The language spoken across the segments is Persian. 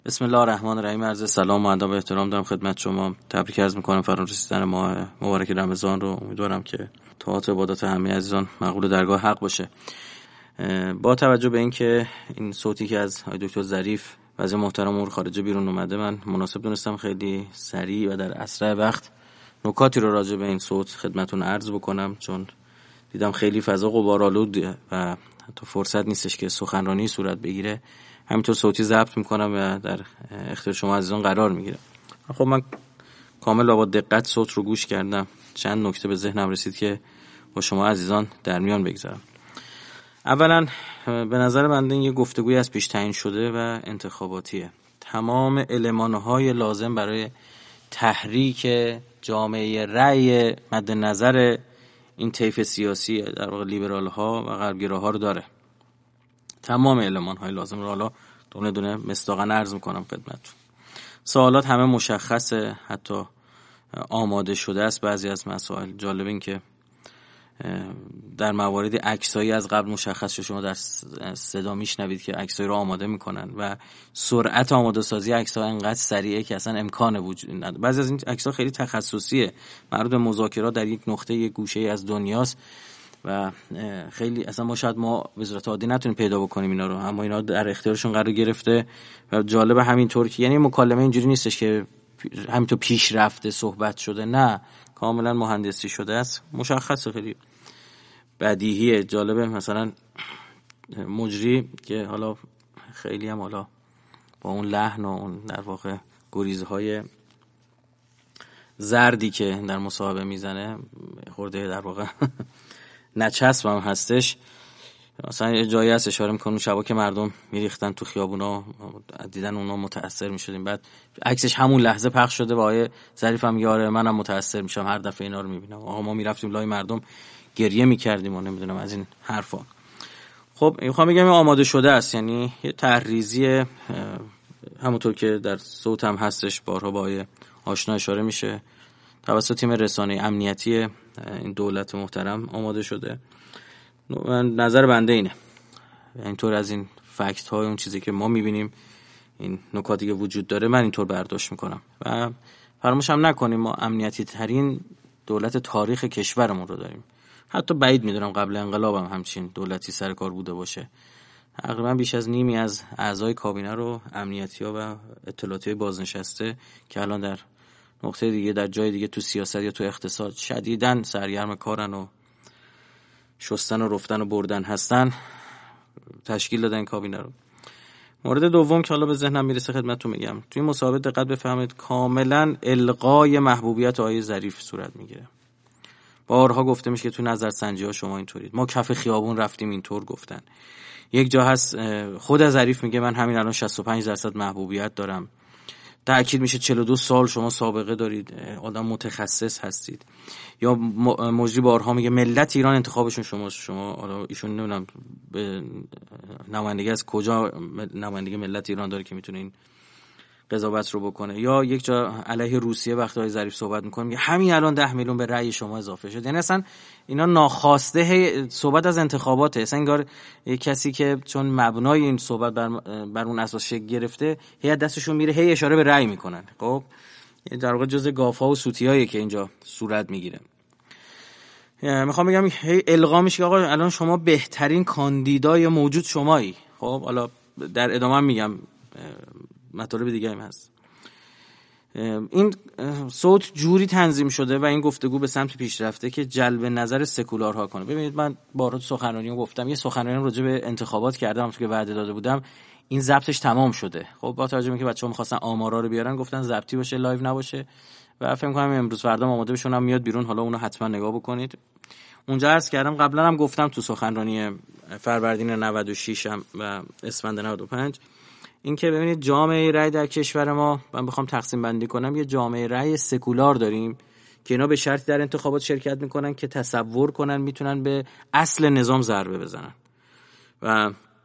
بسم الله الرحمن الرحیم. عرض سلام و ادب و احترام دارم خدمت شما. تبریک عرض می‌کنم فرا رسیدن ماه مبارک رمضان رو. امیدوارم که طاعات و عبادات همه عزیزان مقبول درگاه حق باشه. با توجه به اینکه این صوتی که از آقای دکتر ظریف وزیر محترم امور خارجه بیرون اومده، من مناسب دونستم خیلی سریع و در اسرع وقت نکاتی رو راجع به این صوت خدمتتون عرض بکنم، چون دیدم خیلی فضا غبارآلود و حتی فرصت نیستش که سخنرانی صورت بگیره. همینطور صوتی ضبط میکنم و در اختیار شما عزیزان قرار میگیره. خب من کامل و با دقت صوت رو گوش کردم. چند نکته به ذهنم رسید که با شما عزیزان در میان بگذارم. اولا به نظر بنده این یه گفتگوی از پیش تعیین شده و انتخاباتیه. تمام المانهای لازم برای تحریک جامعه رأی مد نظر این طیف سیاسی در واقع لیبرال ها و غربگراها رو داره. تمام المان‌های لازم رو حالا دونه دونه مصداقاً عرض می‌کنم خدمتتون. سوالات همه مشخصه، حتی آماده شده است. بعضی از مسائل جالب این که در مواردی عکسایی از قبل مشخص شده، شما در صدا میشنوید که عکسایی رو آماده میکنن و سرعت آماده سازی عکس‌ها انقدر سریعه که اصلا امکان وجود نداره. بعضی از این عکس‌ها خیلی تخصصیه، مربوط به مذاکرات در یک نقطه یک گوشه از دنیاست و خیلی اصلا ما وزارت عادی نتونیم پیدا بکنیم اینا رو، اما اینا در اختیارشون قرار گرفته و جالب همینطور که یعنی مکالمه اینجوری نیستش که همینطور پیش رفته صحبت شده، نه، کاملا مهندسی شده است، مشخصه، خیلی بدیهیه. جالبه مثلا مجری که حالا خیلی هم حالا با اون لحن و اون در واقع گریزهای زردی که در مصاحبه میزنه خورده در واقع نچسب هم هستش. مثلا یه جایی هست اشاره میکنه شبا که مردم میریختن تو خیابونا، دیدن اونا متاثر میشدیم. بعد عکسش همون لحظه پخش شده و آقای ظریف هم یاره منم متاثر میشم هر دفعه اینا رو میبینم. آقا ما میرفتیم لای مردم گریه میکردیم و نمیدونم از این حرفا. خب میخوام بگم آماده شده است، یعنی یه تحریزی همونطور که در صوت هم هستش بارها با آقای آشنا اشاره میشه توسط تیم رسانه امنیتی این دولت محترم آماده شده. نظر بنده اینه، اینطور از این فکت های اون چیزی که ما میبینیم، این نکاتی که وجود داره، من اینطور برداشت میکنم. و فراموش هم نکنیم ما امنیتی ترین دولت تاریخ کشورمون رو داریم. حتی بعید میدونم قبل انقلاب هم همچین دولتی سر کار بوده باشه. تقریبا بیش از نیمی از اعضای کابینه رو امنیتی ها و اطلاعاتی بازنشسته که الان در نقطه دیگه در جای دیگه تو سیاست یا تو اقتصاد شدیداً سرگرم کارن و شستن و رفتن و بردن هستن، تشکیل دادن کابینه رو. مورد دوم که حالا به ذهنم میرسه خدمتتون میگم، توی مصاحبه دقت بفهمید کاملا الغای محبوبیت آقای ظریف صورت میگیره. بارها گفته میشه که تو نظرسنجی ها شما اینطورید، ما کف خیابون رفتیم اینطور گفتن. یک جا هست خود ظریف میگه من همین الان 65% محبوبیت دارم. تأکید میشه 42 سال شما سابقه دارید، آدم متخصص هستید. یا مجری بارها میگه ملت ایران انتخابشون شما حالا ایشون نمیدونم به نمایندگی از کجا نمایندگی ملت ایران داره که میتونه این قضاوت رو بکنه. یا یک جا علیه روسیه وقتی ظریف صحبت میکنه میگه همین الان 10 میلیون به رأی شما اضافه شد. یعنی اصلا اینا ناخواسته صحبت از انتخاباته. اصلا انگار کسی که چون مبنای این صحبت بر اون اساس شکل گرفته، هی دستشون میره هی اشاره به رأی میکنن. خب در واقع جزء گافا و سوتیایی که اینجا صورت میگیره. میخوام بگم هی القا میشه که آقا الان شما بهترین کاندیدای موجود شمایی. خب حالا در ادامه میگم مطالب دیگه هم هست. این صوت جوری تنظیم شده و این گفتگو به سمت پیش رفته که جلب نظر سکولارها کنه. ببینید من بارها سخنرانیو گفتم، یه سخنرانی راجع به انتخابات کردم همونطور که وعده داده بودم، این ضبطش تمام شده. خب با توجه به اینکه بچه‌ها می‌خواستن آمارا رو بیارن گفتن ضبطی باشه، لایو نباشه و فکر کنم امروز فردا آماده بشون هم میاد بیرون، حالا اونو حتما نگاه بکنید. اونجا عرض کردم، قبلا هم گفتم تو سخنرانی فروردین 96 و اسفند 95، این که ببینید جامعه رأی در کشور ما، من بخوام تقسیم بندی کنم، یه جامعه رأی سکولار داریم که اینا به شرطی در انتخابات شرکت میکنن که تصور کنن میتونن به اصل نظام ضربه بزنن و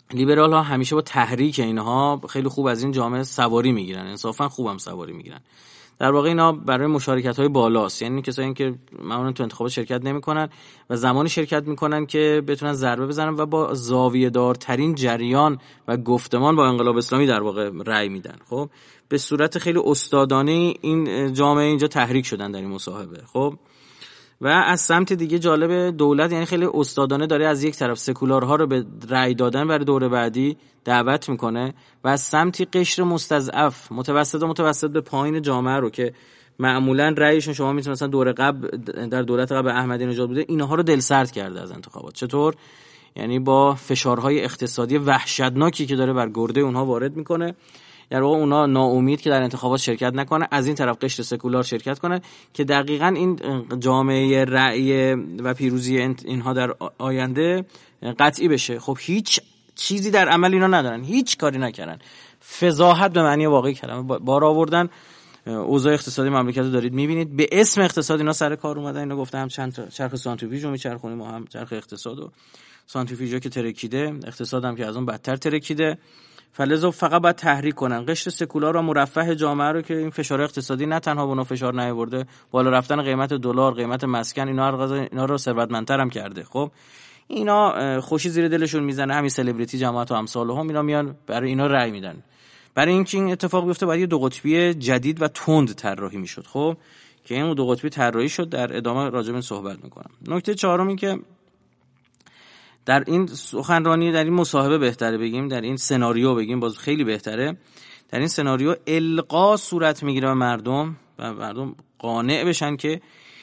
لیبرال ها همیشه با تحریک اینها خیلی خوب از این جامعه سواری میگیرن، انصافا خوبم سواری میگیرن. در واقع اینا برای مشارکت‌های بالاست، یعنی کسایی که معمولا تو انتخابات شرکت نمی‌کنن و زمانی شرکت می‌کنن که بتونن ضربه بزنن و با زاویه‌دارترین جریان و گفتمان با انقلاب اسلامی در واقع رأی میدن. خب به صورت خیلی استادانه این جامعه اینجا تحریک شدن در این مصاحبه. خب و از سمت دیگه جالب، دولت یعنی خیلی استادانه داره از یک طرف سکولارها رو به رأی دادن برای دوره بعدی دعوت میکنه و از سمتی قشر مستضعف متوسط به پایین جامعه رو که معمولا رأیشون شما میتونید مثلا دوره قبل در دولت قبل احمدی نژاد بوده، اینها رو دلسرد کرده از انتخابات. چطور؟ یعنی با فشارهای اقتصادی وحشتناکی که داره بر گرده اونها وارد میکنه، در واقع اونا ناامید که در انتخابات شرکت نکنه، از این طرف قشر سکولار شرکت کنه که دقیقاً این جامعه رأی و پیروزی اینها در آینده قطعی بشه. خب هیچ چیزی در عمل اینا ندارن، هیچ کاری نکردن، فضاحت به معنی واقعی کلمه بار آوردن. اوضاع اقتصادی مملکت رو دارید میبینید، به اسم اقتصاد اینا سر کار اومدن. اینا گفتم هم چند چرخ سانتریفیوژ رو میچرخونیم، ما هم چرخ اقتصاد و سانتریفیوژا که ترکیده، اقتصاد هم که از اون بدتر ترکیده. فلذا فقط باید تحریک کنن قشر سکولار و مرفه جامعه رو که این فشار اقتصادی نه تنها به اونها فشار نیاورده، بالا رفتن قیمت دلار، قیمت مسکن، اینا رو ثروتمندتر هم کرده. خب اینا خوشی زیر دلشون میزنه، همین سلبریتی جماعت و امثالهم اینا میان برای اینا رأی میدن. برای اینکه این اتفاق بیفته باید یه دو قطبی جدید و تند طراحی میشد. خب که این دو قطبی طراحی شد، در ادامه راجع به این صحبت میکنم. نکته چهارم این که در این سخنرانی، در این مصاحبه بهتره بگیم، در این سناریو بگیم باز خیلی بهتره، در این سناریو القا صورت میگیره به مردم و مردم قانع بشن که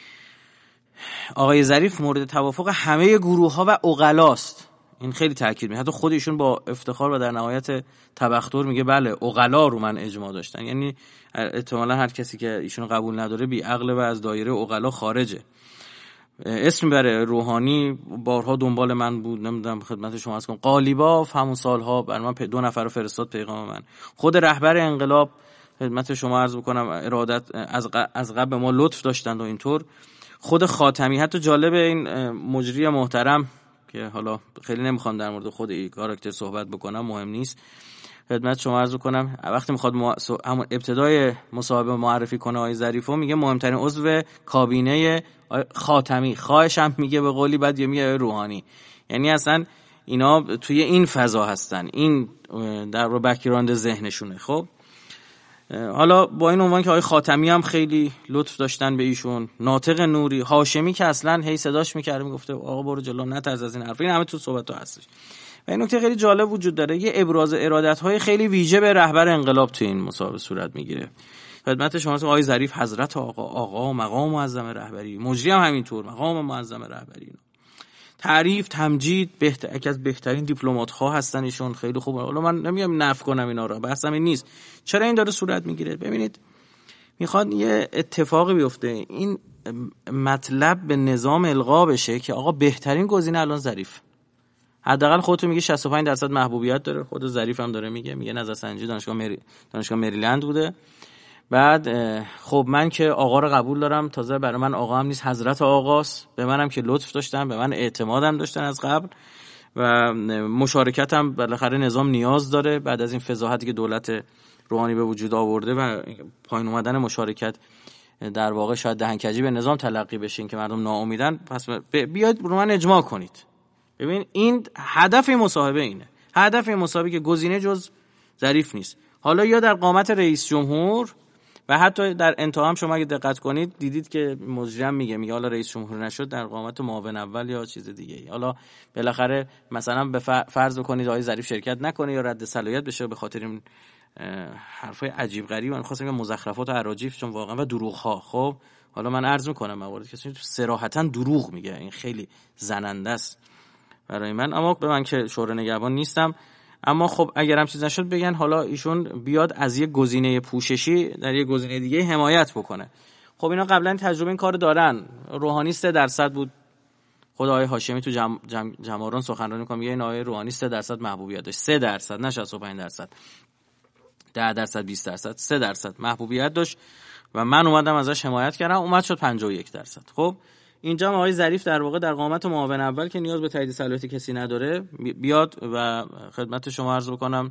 آقای ظریف مورد توافق همه گروه‌ها و عقلاست. این خیلی تاکید میکنه، حتی خود ایشون با افتخار و در نهایت تبختر میگه بله عقلا رو من اجماع داشتن. یعنی احتمالاً هر کسی که ایشون قبول نداره بی عقله و از دایره عقلا خارجه. اسم بره روحانی بارها دنبال من بود، نمیدونم خدمت شما عرض کنم، قالیباف همون سالها بر من 2 نفر رو فرستاد پیغام من. خود رهبر انقلاب خدمت شما عرض بکنم ارادت از قبل ما لطف داشتند و اینطور. خود خاتمی، حتی جالب این مجری محترم که حالا خیلی نمیخوام در مورد خود این کاراکتر صحبت بکنم، مهم نیست، خدمت شما عرض کنم وقتی میخواد همون ابتدای مصاحبه معرفی کنه آقای ظریفو، میگه مهمترین عضو کابینه خاتمی، خواهشم میگه به قولی، بعد میگه روحانی. یعنی اصلا اینا توی این فضا هستن، این در رو بک‌گراند ذهنشونه. خب حالا با این عنوان که آقای خاتمی هم خیلی لطف داشتن به ایشون، ناطق نوری، هاشمی که اصلا هی صداش میکرد میگفته آقا برو جلو نترس از این حرفا، این همه تو صحبت‌ها هستش. و این نکته خیلی جالب وجود داره، یه ابراز ارادت‌های خیلی ویژه به رهبر انقلاب تو این مصاحبه صورت میگیره. خدمت شما آقای ظریف حضرت آقا مقام معظم رهبری، مجری هم همینطور مقام معظم رهبری، تعریف تمجید، یکی از بهترین دیپلمات‌ها هستن ایشون، خیلی خوبه. حالا من نمیگم نفی کنم اینا رو، بحثم این نیست. چرا این داره صورت میگیره؟ ببینید میخواد یه اتفاقی بیفته، این مطلب به نظام القا بشه که آقا بهترین گزینه الان ظریف. حداقل خودتون میگه 65% محبوبیت داره، خود ظریف هم داره میگه نظرسنجی دانشگاه مریلند بوده. بعد خب من که آقا رو قبول دارم، تازه برای من آقا هم نیست، حضرت آقاست، به منم که لطف داشتن، به من اعتمادم داشتن از قبل و مشارکتم بالاخره نظام نیاز داره بعد از این فضاحتی که دولت روحانی به وجود آورده و پایین اومدن مشارکت در واقع شاید دهنکجی به نظام تلقی بشین که مردم ناامیدن. پس بیاید رو من اجماع کنید. ببین این هدف این مصاحبه اینه، هدف این مصاحبه که گزینه جز ظریف نیست. حالا یا در قامت رئیس جمهور و حتی در انتها هم شما اگه دقت کنید دیدید که مجرم میگه حالا رئیس جمهور نشد در قامت معاون اول یا چیز دیگه. حالا بالاخره مثلا به فرض بکنید آقای ظریف شرکت نکنه یا رد صلاحیت بشه به خاطر این حرفای عجیب غریب، من خواستم بگم مزخرفات و اراجیف چون واقعا و دروغ ها. خب حالا من عرض میکنم موارد که صراحتا دروغ میگه، این خیلی زننده است برای من، اما به من که شورای نگهبان نیستم. اما خب اگر هم چیز نشد بگن حالا ایشون بیاد از یک گزینه پوششی در یک گزینه دیگه حمایت بکنه. خب اینا قبلا تجربه این کار دارن. روحانی 3% بود، خود آقای هاشمی تو جمارون سخنرانی می‌کنه میگه این آقای روحانی 3% محبوبیت داشت، 3% نه 65%، 10%، 20%، 3% محبوبیت داشت و من اومدم ازش حمایت کردم، اومد شد 51%. خب اینجا آقای ظریف در واقع در قامت معاون اول که نیاز به تایید صلاحیت کسی نداره بیاد و خدمت شما عرض بکنم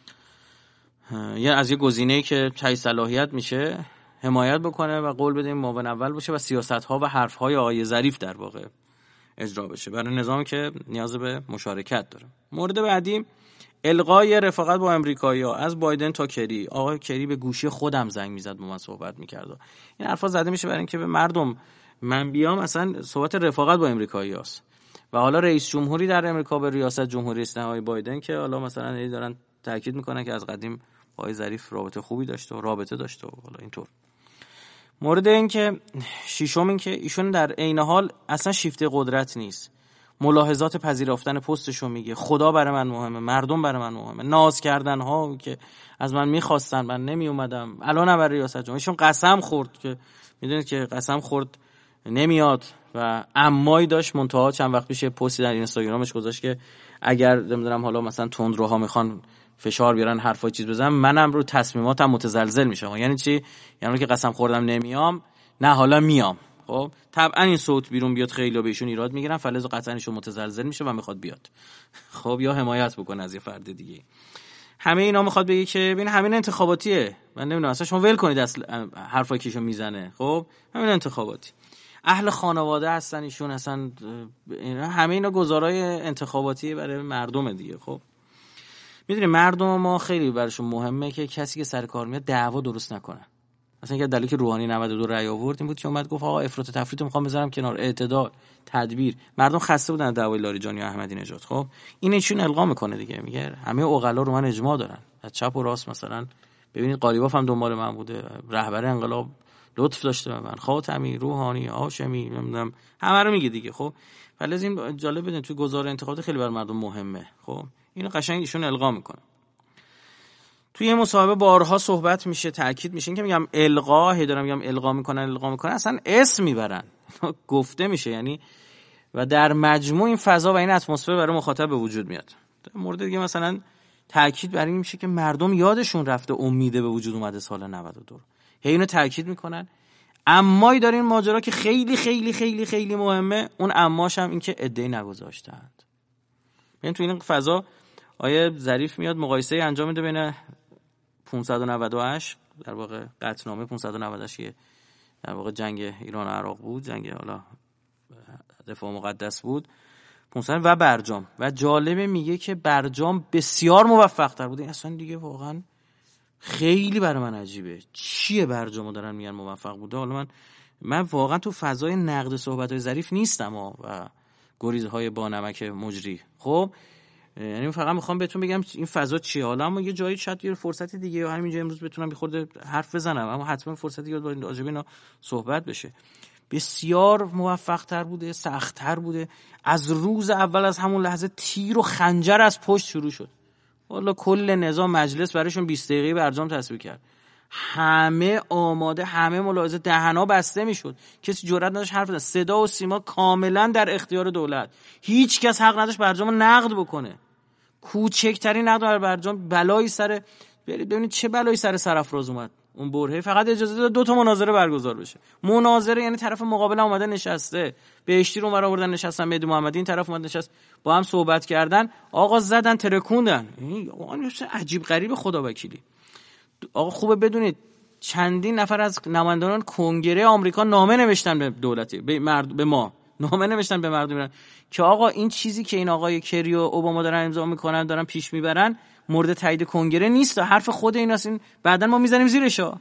از یه گزینه‌ای که تایید صلاحیت میشه حمایت بکنه و قول بده این معاون اول باشه و سیاست‌ها و حرف‌های آقای ظریف در واقع اجرا بشه برای نظامی که نیاز به مشارکت داره. مورد بعدی الغای رفاقت با امریکایی‌ها از بایدن تا کری. آقای کری به گوشی خودم زنگ میزد با من صحبت می‌کرد. این حرفا زده میشه برای اینکه به مردم من بیام اصلا صحبت رفاقت با امریکایی‌هاست و حالا رئیس جمهوری در امریکا به ریاست جمهوری اسلامی آقای بایدن که حالا مثلا دارن تاکید میکنن که از قدیم آقای ظریف رابطه خوبی داشته و رابطه داشته و حالا اینطور. مورد این که ششم این که ایشون در عین حال اصلا شیفته قدرت نیست، ملاحظات پذیرفتن پستشو میگه، خدا برای من مهمه، مردم برای من مهمه، ناز کردن ها که از من میخواستن من نمی اومدم، الان برای ریاست جمهوری ایشون قسم خورد که میدونید که قسم خورد نمیاد و امایی داشت. منتها چند وقت پیش پستی در اینستاگرامش گذاشت که اگر نمیدونم حالا مثلا تندروها میخوان فشار بیارن حرفای چیز بزنم منم رو تصمیماتم متزلزل میشم. یعنی چی؟ یعنی که قسم خوردم نمیام، نه حالا میام. خب طبعا این صوت بیرون بیاد خیلی بهشون ایراد میگیرن، فلز و قطعا ایشون متزلزل میشه و میخواد بیاد خب یا حمایت بکنه از یه فرد دیگه. همه اینا میخواد بگه که ببین همین انتخاباتیه، من نمیدونم اصلا شما ول کنید اصلا حرفایی که ایشون میزنه. خب همین انتخاباتی، اهل خانواده هستن ایشون، اصلا همه اینا گزارای انتخاباتی برای مردم دیگه. خب میدونی مردم ما خیلی براشون مهمه که کسی که سر کار میاد دعوا درست نکنه. مثلا اینکه دلیلی که روحانی 92 رأی آورد این بود که اومد گفت آقا افراط تفریط رو میخوام بذارم کنار، اعتدال، تدبیر. مردم خسته بودن دعوای لاریجانی و احمدی نژاد. خب اینشون القا میکنه دیگه، میگه همه عقلا رو من اجماع دارن از چپ و راست. مثلا ببینید قالیباف هم دنبال من بوده، رهبر انقلاب لطف داشته به من، خاتمی، روحانی، هاشمی، نمیدونم همه رو میگه دیگه. خب ولی از این جالب بدین تو گزاره انتخابات خیلی بر مردم مهمه. خب اینو قشنگ ایشون القا میکنه. توی مصاحبه بارها صحبت میشه، تاکید میشه. این که میگم القا، دارم میگم القا میکنن اصلا اسم میبرن گفته میشه یعنی و در مجموع این فضا و این اتمسفر برای مخاطب به وجود میاد. در مورد دیگه مثلا تاکید بر این میشه که مردم یادشون رفته امیده به وجود اومده سال 92. اینو تاکید میکنن. امایی داره این ماجرا که خیلی خیلی خیلی خیلی مهمه، اون اماش هم این که عده‌ای نگذاشتند. ببین تو این فضا آیه ظریف میاد مقایسه انجام میده بین 598 در واقع قطعنامه 598 که در واقع جنگ ایران و عراق بود، جنگ حالا دفاع مقدس بود، 500 و برجام. و جالبه میگه که برجام بسیار موفق تر بود. این اصلا دیگه واقعا خیلی برای من عجیبه، چیه برجامو دارن میگن موفق بوده. حالا من واقعا تو فضای نقد صحبت‌های ظریف نیستم و گریزهای با نمک مجری. خب یعنی فقط میخوام بهتون بگم این فضا چیه. حالا اما یه جایی شاید یه فرصتی دیگه همینجا امروز بتونم یه خورده حرف بزنم، اما حتما فرصتی یاد باید راجع به اینا صحبت بشه. بسیار موفق تر بوده، سخت تر بوده. از روز اول، از همون لحظه تیر و خنجر از پشت شروع شد. والا کل نظام مجلس برایشون 20 دقیقه برجام تصویب کرد، همه آماده، همه ملاحظه، دهنا بسته میشد، کسی جرئت نداشت حرف بزنه. صدا و سیما کاملا در اختیار دولت، هیچ کس حق نداشت برجامو نقد بکنه. کوچکترین نقد بر برجام بلایی سر، ببینید چه بلایی سر سرافراز اومد. اون برهه فقط اجازه داد 2 تا مناظره برگزار بشه. مناظره یعنی طرف مقابل اومده نشسته، بهشتی رو اونور آوردن نشستن، مهدی محمدی این طرف اومد نشست، با هم صحبت کردن، آقا زدن ترکوندن. این عجیب غریب خدا وکیلی. آقا خوبه بدونید چندین نفر از نمایندگان کنگره آمریکا نامه نوشتن به دولتی، به ما نامه نوشتن به مردم ایران که آقا این چیزی که این آقای کری و اوباما دارن امضا میکنن، دارن پیش میبرن، مورد تایید کنگره نیست، حرف خود ایناست، این بعدن ما میزنیم زیرشا.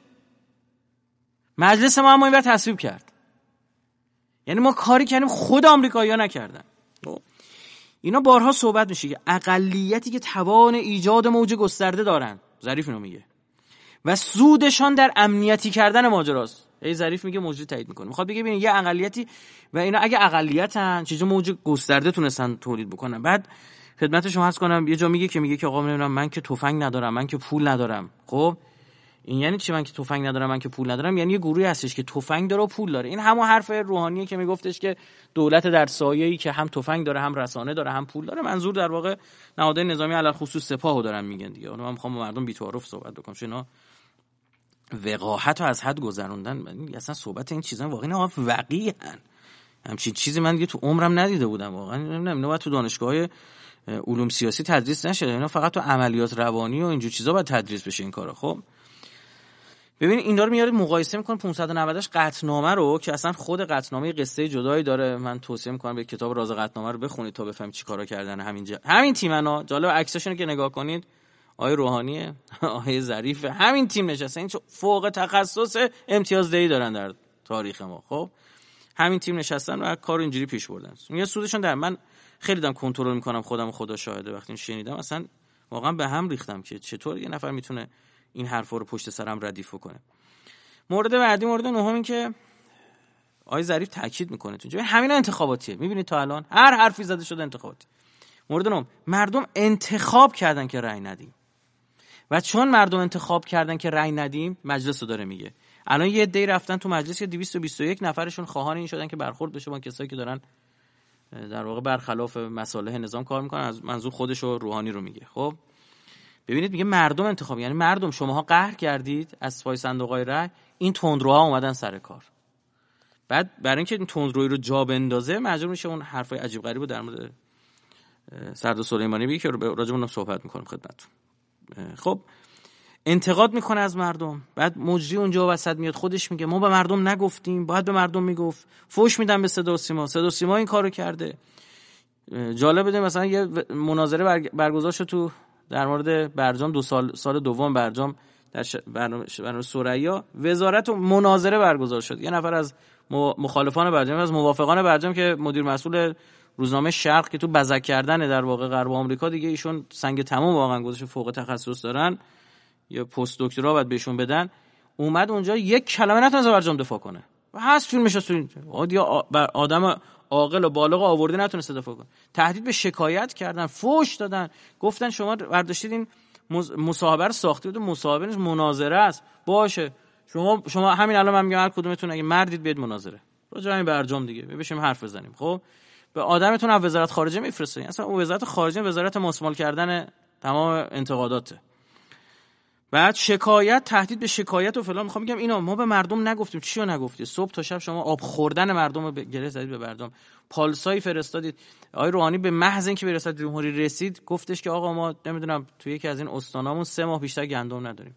مجلس ما هم اینور تصویب کرد. یعنی ما کاری کردیم خود آمریکایی‌ها نکردن. اینا بارها صحبت میشه که اقلیتی که توان ایجاد موج گسترده دارن، ظریف اینو میگه، و سودشان در امنیتی کردن ماجراست. ظریف میگه موجود تایید میکنه، میخواد بگه ببین یه اقلیتی و اینا اگه اقلیتن چیزی موج گسترده تونستن تولید بکنن. بعد خدمت شما عرض کنم یه جا میگه که آقا نمیدونم من که تفنگ ندارم، من که پول ندارم. خب این یعنی چی؟ من که تفنگ ندارم، من که پول ندارم، یعنی یه گروهی هستش که تفنگ داره و پول داره. این همون حرف روحانیه که میگفتش که دولت در سایه‌ای که هم تفنگ داره، هم رسانه داره، هم پول داره. منظور در واقع نهادهای نظامی علل خصوص سپاهو دارن میگن دیگه. اونم من میخوام با مردم بی‌تعارف صحبت بکنم چون اینا وقاحت رو از حد گذروندن. اصلا صحبت این چیزا واقعا وقیحن. همچین چیزی من دیگه تو عمرم ندیده بودم واقعا. نمیدونم اینا باید تو دانشگاه علوم سیاسی تدریس نشه، اینا فقط تو عملیات روانی و اینجور چیزا باید تدریس بشه این کارا. خب ببین اینا رو میارید مقایسه میکنن 590 قطعنامه رو که اصلا خود قطعنامه قصه جدایی داره. من توصیه میکنم به کتاب راز قطعنامه رو بخونید تا بفهمید چیکارا کردن همین تیمنا. جالب عکساشونو که نگاه کنید، آقای روحانی، آقای ظریف، همین تیم نشسته. این فوق تخصص امتیازدهی دارن در تاریخ ما. خب همین تیم نشستن و کارو اینجوری پیش بردن. یه سودشون در من خیلی دارم کنترل میکنم خودم، خدا شاهده. وقتی شنیدم اصلا واقعا به هم ریختم که چطور یه نفر میتونه این حرفا رو پشت سرم ردیف کنه. مورد بعدی، مورد نهم، این که آقای ظریف تاکید میکنه تو اینجا همینا انتخاباتیه. میبینید تا الان هر حرفی زده شده انتخاباتی. مورد نهم، مردم انتخاب کردن که رأی ندیم و چون مردم انتخاب کردن که رأی ندیم، مجلس رو داره میگه. الان یه عده‌ای رفتن تو مجلس که 221 نفرشون خواهان این شدن که برخورد بشه با کسایی که دارن در واقع برخلاف مصالح نظام کار میکنن. از منظور خودش و روحانی رو میگه. خب ببینید میگه مردم انتخاب، یعنی مردم شماها قهر کردید از پای صندوق‌های رأی، این تندروها اومدن سر کار. بعد برای اینکه این تندرویی رو جا بندازه مجبور میشه اون حرفای عجیب غریب رو در مورد سرد سلیمانی بگه که راجع به اونم صحبت میکنم خدمتتون. خب انتقاد میکنه از مردم، بعد مجری اونجا وسط میاد خودش میگه ما به مردم نگفتیم، باید به مردم میگفت. فوش میدن به صدا و سیما این کارو کرده. جالب بده مثلا یه مناظره برگزار شد تو در مورد برجام، سال دوم برجام در برنامه ثریا، وزارت و مناظره برگزار شد. یه نفر از مخالفان برجام، از موافقان برجام که مدیر مسئول روزنامه شرق که تو بزک کردن در واقع غرب آمریکا دیگه ایشون سنگ تمام واقعا گذاشته، فوق تخصص دارن، یا پست دکترا باید بهشون بدن، اومد اونجا یک کلمه نتونست برجام دفاع کنه و هست فیلمش هست. آدم عاقل و بالغ آورده نتونست دفاع کنه. تهدید به شکایت کردن، فوش دادن، گفتن شما برداشتید این مصاحبه رو ساختید، مصاحبه نیست مناظره است. باشه شما همین الان من میگم هر کدومتون اگه مردید بیاد مناظره راجع به برجام دیگه بشیم حرف بزنیم. خب به آدمتون از وزارت خارجه میفرستین، اصلا وزارت خارجه وزارت ماسمال کردن تمام انتقادات. بعد شکایت، تهدید به شکایت و فلان. میخوام بگم اینا ما به مردم نگفتیم. چیو نگفتید؟ صبح تا شب شما آب خوردن مردم رو گره زدید به مردم، پالسایی فرستادید. آقای روحانی به محض اینکه به ریاست جمهوری رسید گفتش که آقا ما نمیدونم تو یکی از این استانامون 3 ماه بیشتر گندم نداریم.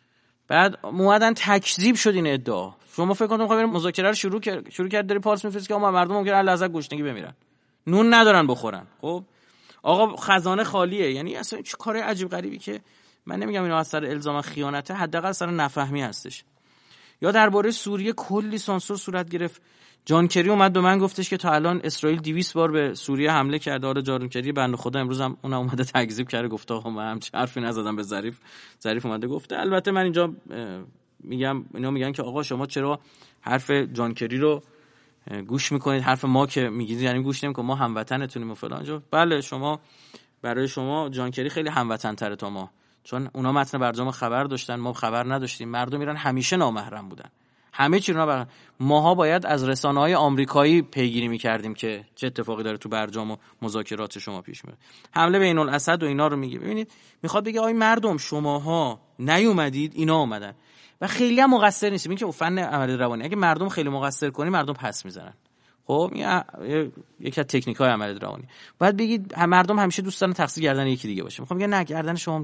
بعد اومدن تکذیب شد این ادعا. شما فکر کنید میخواد مذاکره رو شروع کرد داری پالس میفرستی که آقا مردم ممکنه لحظه گشنگی بمیرن، نون ندارن بخورن. خب آقا خزانه خالیه. یعنی اصلا چه کار عجیب غریبی که من نمیگم اینو از سر الزام خیانته، حداقل سر نفهمی هستش. یا درباره سوریه کلی سانسور صورت گرفت. جان کری اومد به من گفتش که تا الان اسرائیل 200 بار به سوریه حمله کرده. آره جان کری بنده خدا امروز هم اونم اومده تکذیب کرده، گفته آقا من همچین حرفی نزدم به ظریف اومده گفته. البته من اینجا میگم اینا میگن که آقا شما چرا حرف جان کری رو گوش میکنید، حرف ما که میگید یعنی گوش نمیکنید، ما هموطنتونیم و فلان جا. بله شما برای شما جان کری خیلی هموطن تره تا ما، چون اونا متن برجام خبر داشتن، ما خبر نداشتیم. مردم ایران همیشه نامحرم بودن، همه چی رو ماها باید از رسانه‌های آمریکایی پیگیری می‌کردیم که چه اتفاقی داره تو برجام و مذاکرات شما پیش میره. حمله بین الاسد و اینا رو میگه. ببینید میخواد بگه آی مردم شماها نیومدید، اینا اومدن و خیلی هم مقصر نیستیم. این که فن عملیات روانی، اگه مردم خیلی مقصر کنی مردم پس میزنن. خب یکی از تکنیک‌های عملیات روانی. بعد بگید مردم همیشه دوست دارن تقصیر گردن یکی دیگه باشه. میخوام بگم نه، گردن شما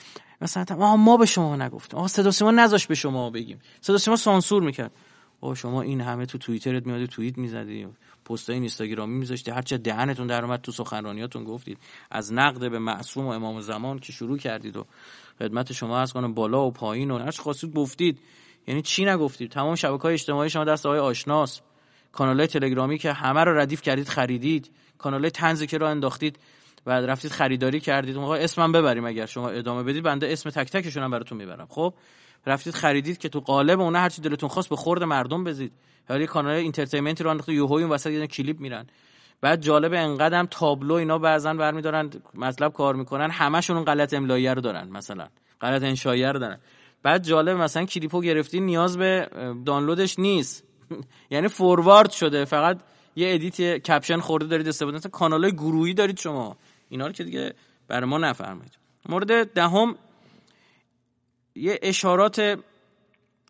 مثلا ما به شما نگفتیم، آقا صدا سیما نذاش به شما بگیم، صدا سیما سانسور میکرد. آقا شما این همه تو توییترت میادی توییت میزدی، پستای اینستاگرامی میذاشتی، هر چه دهنتون در اومد تو سخنرانیاتون گفتید، از نقد به معصوم و امام زمان که شروع کردید و خدمت شما عرض کنم بالا و پایین و هر چی خواستید گفتید. یعنی چی نگفتید؟ تمام شبکه‌های اجتماعی شما دست آقای آشناس، کانال‌های تلگرامی که همه رو ردیف کردید خریدید، کانال‌های طنز که رو انداختید و رفتید خریداری کردید. موقع اسمم ببریم اگر شما ادامه بدید بنده اسم تک تکشون هم براتون میبرم. خب رفتید خریدید که تو قالب اون هر چی دلتون خواست به خورد مردم بزید. حالا کانال اینترتینمنت رو انداخت، یوهوی اون وسط یه کلیپ میرن. بعد جالب انقدرم تابلو اینا بعضن برمیدارن مطلب کار میکنن، همشون اون غلط املایی رو دارن، مثلا غلط انشایی رو دارن. بعد جالب مثلا کلیپو گرفتی نیاز به دانلودش نیست یعنی فوروارد شده، فقط یه ادیت کپشن خورده دارید استفاده. مثلا کانالای گروهی دارید شما، اینا رو که دیگه برای ما نفرمایید. مورد دهم یه اشارات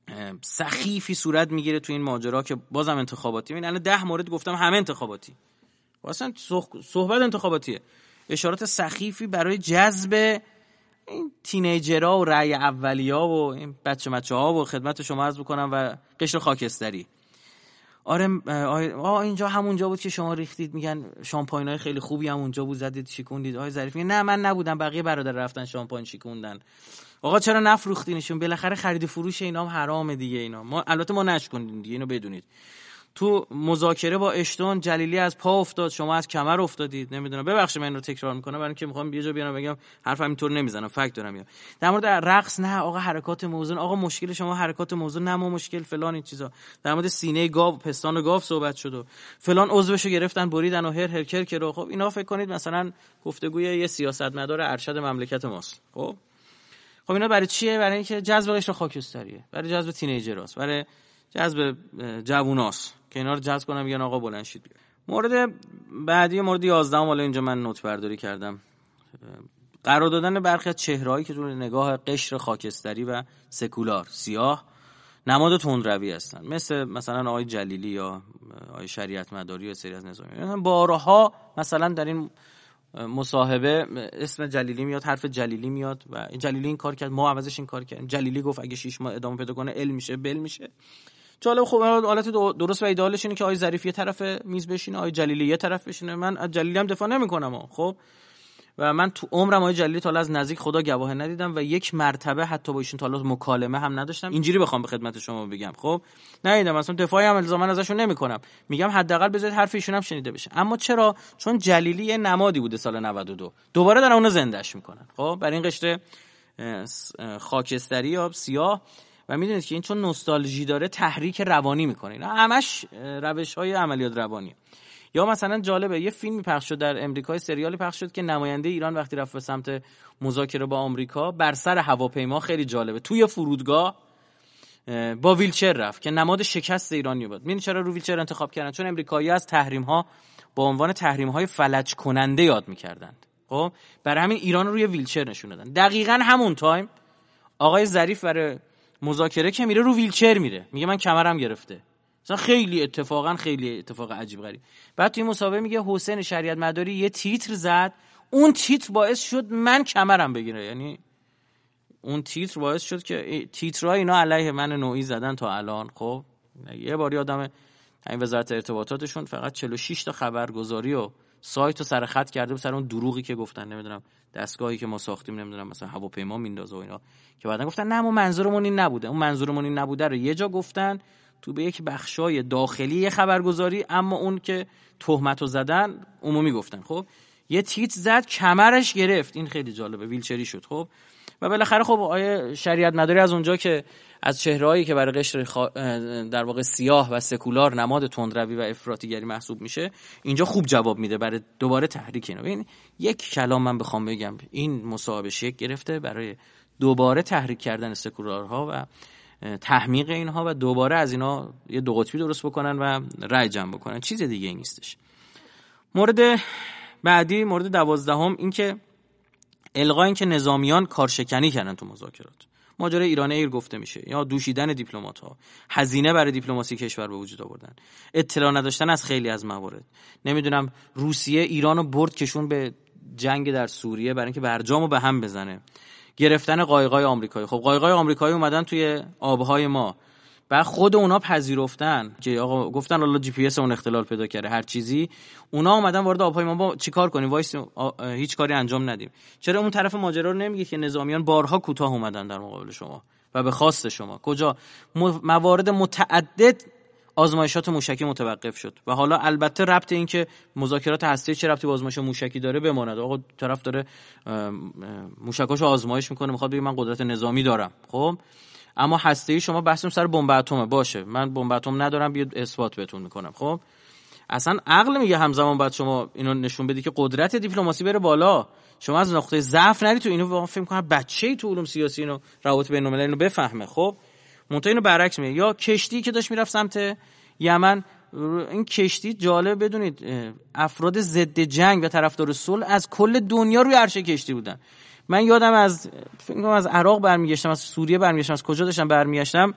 سخیفی صورت میگیره تو این ماجرا که بازم انتخاباتی. این الان 10 مورد گفتم همه انتخاباتی، اصلا صحبت انتخاباتیه. اشارات سخیفی برای جذب این تینیجرها و رأی اولیا و این بچه‌ها و خدمت شما عرض بکنم و قشر خاکستری. آره اینجا همونجا بود که شما ریختید، میگن شامپاینای خیلی خوبی هم اونجا بود زدید شیکوندید. آقای ظریف میگه نه من نبودم، بقیه برادر رفتن شامپاین شیکوندن. آقا چرا نفروختینشون؟ بالاخره خرید فروش اینا هم حرامه دیگه. اینا البته ما نشکندیم دیگه، اینو بدونید. تو مذاکره با اشتون جلیلی از پا افتاد، شما از کمر افتادید. نمیدونم، ببخشید من اینو تکرار میکنم برای اینکه میخوام یه جا بیان بگم حرف همینطور نمیزنم، فکت دارم. یا در مورد رقص نه آقا حرکات موزون، آقا مشکل شما حرکات موزون نه ما مشکل فلان این چیزا. در مورد سینه گاو پستان گاو صحبت شد و فلان عضوشو گرفتن بریدن و هر کرکر. خب اینا فکر کنید مثلا گفتگوی یه سیاستمدار ارشد مملکت ماست. خب اینا برای چیه؟ برای اینکه جذب قشر خاکستریه، برای جذب تینیجراست، برای جذب جووناست که اینا رو جذب کنم میگن آقا بلند شید. مورد بعدی مورد 11 حالا اینجا من نوت برداری کردم، قرار دادن برخی از چهرهایی که تو نگاه قشر خاکستری و سکولار سیاه نماد تندروی هستن، مثلا آقای جلیلی یا آقای شریعت مداری یا سری از نظامی. بارها مثلا در این مصاحبه اسم جلیلی میاد، حرف جلیلی میاد و جلیلی این کار کرد ما عوضش این کار کردیم. جلیلی گفت اگه 6 ماه ادامه پیدا کنه ال میشه بل میشه. جالب. خب حالت درست و ایدئالش اینه که آقای ظریف یه طرف میز بشینه، آقای جلیلی یه طرف بشینه. من از جلیلی هم دفاع نمی‌کنم خب، و من تو عمرم آقای جلیلی تا از نزدیک خدا گواه ندیدم و یک مرتبه حتی با ایشون تا مکالمه هم نداشتم. اینجوری بخوام به خدمت شما بگم خب ندیدم، اصلا دفاعی هم الزاما ازشون نمی‌کنم، میگم حداقل بذارید حرف ایشون هم شنیده بشه. اما چرا؟ چون جلیلی یه نمادی بوده سال 92 دوباره دارن اونو زندهش میکنن خب برای این قشر خاکستری یا سیاه. و میدونید که این چون نوستالژی داره تحریک روانی میکنه، اینا همش روش‌های عملیات روانی. یا مثلا جالبه یه فیلمی پخش شد در امریکا، سریالی پخش شد که نماینده ایران وقتی رفت به سمت مذاکره با آمریکا بر سر هواپیما، خیلی جالبه، توی فرودگاه با ویلچر رفت که نماد شکست ایرانی بود. میدونید چرا رو ویلچر انتخاب کردن؟ چون امریکایی‌ها از تحریم‌ها با عنوان تحریم‌های فلج کننده یاد می‌کردند. خب برای همین ایران رو روی ویلچر نشون دادن. دقیقاً همون تایم آقای ظریف برای مذاکره که میره رو ویلچر میره، میگه من کمرم گرفته. مثلا خیلی اتفاق عجیب غریب. بعد توی مسابقه میگه حسین شریعت مداری یه تیتر زد، اون تیتر باعث شد من کمرم بگیره. یعنی اون تیتر باعث شد که تیترها اینا علیه من نوعی زدن تا الان. خب یه باری آدم این وزارت ارتباطاتشون فقط 46 تا خبرگزاری و سایت رو سر خط کرده بود سر اون دروغی که گفتن، نمیدونم دستگاهی که ما ساختیم نمیدونم مثلا هواپیما میندازه و اینا، که بعدن گفتن نه ما منظورمون این نبوده. اون منظورمون این نبوده رو یه جا گفتن تو به یک بخشای داخلی خبرگزاری، اما اون که تهمتو زدن عمومی گفتن. خب یه تیت زد کمرش گرفت، این خیلی جالبه، ویلچری شد. خب و بالاخره خب آیه شریعت مداری از اونجا که از چهرهایی که برای قشر در واقع سیاه و سکولار نماد تندروی و افراطیگری محسوب میشه، اینجا خوب جواب میده برای دوباره تحریک اینا. ببین یک کلام من بخوام بگم، این مصاحبه شکل گرفته برای دوباره تحریک کردن سکولارها و تحمیق اینها و دوباره از اینا یه دو قطبی درست بکنن و رأی جمع بکنن، چیز دیگه ای نیستش. مورد بعدی، مورد 12 این که الغای این که نظامیان کارشکنی کردن تو مذاکرات. ماجرای ایران ایر گفته میشه، یا دوشیدن دیپلمات‌ها، هزینه برای دیپلماسی کشور به وجود آوردن، اطلاع نداشتن از خیلی از موارد. نمیدونم روسیه ایرانو برد کشون به جنگ در سوریه برای اینکه برجامو به هم بزنه. گرفتن قایقای آمریکایی. خب قایقای آمریکایی اومدن توی آبهای ما، بعد خود اونا پذیرفتن که آقا گفتن الله جی پی اس اون اختلال پیدا کرده هر چیزی، اونا اومدن وارد آبهای ما، با چیکار کنیم؟ وایس هیچ کاری انجام ندیم. چرا اون طرف ماجرا رو نمیگه که نظامیان بارها کوتاه اومدن در مقابل شما و به خواست شما؟ کجا موارد متعدد آزمایشات موشکی متوقف شد و حالا البته ربط این که مذاکرات هسته‌ای چه ربطی با آزمایش موشکی داره بماند. آقا طرف داره موشکاشو آزمایش میکنه، میخواد بگه من قدرت نظامی دارم. خب اما هسته‌ای شما بحثم سر بمب اتمه، باشه من بمب اتم ندارم، بیاد اثبات بهتون میکنم. خب اصلا عقل میگه همزمان بعد شما اینو نشون بدی که قدرت دیپلماسی بره بالا، شما از نقطه ضعف نری تو اینو. واقعا فکر می‌کنم بچه‌ای تو علوم سیاسی اینو روابط بین‌المللی اینو بفهمه. خب منتها اینو برعکس میگه. یا کشتی که داشت میرفت سمت یمن، این کشتی جالب بدونید افراد ضد جنگ و طرفدار صلح از کل دنیا روی عرشه کشتی بودن. من یادم از فکر کنم از عراق برمیگشتم، از سوریه برمیگشتم، از کجا داشتم برمیگشتم،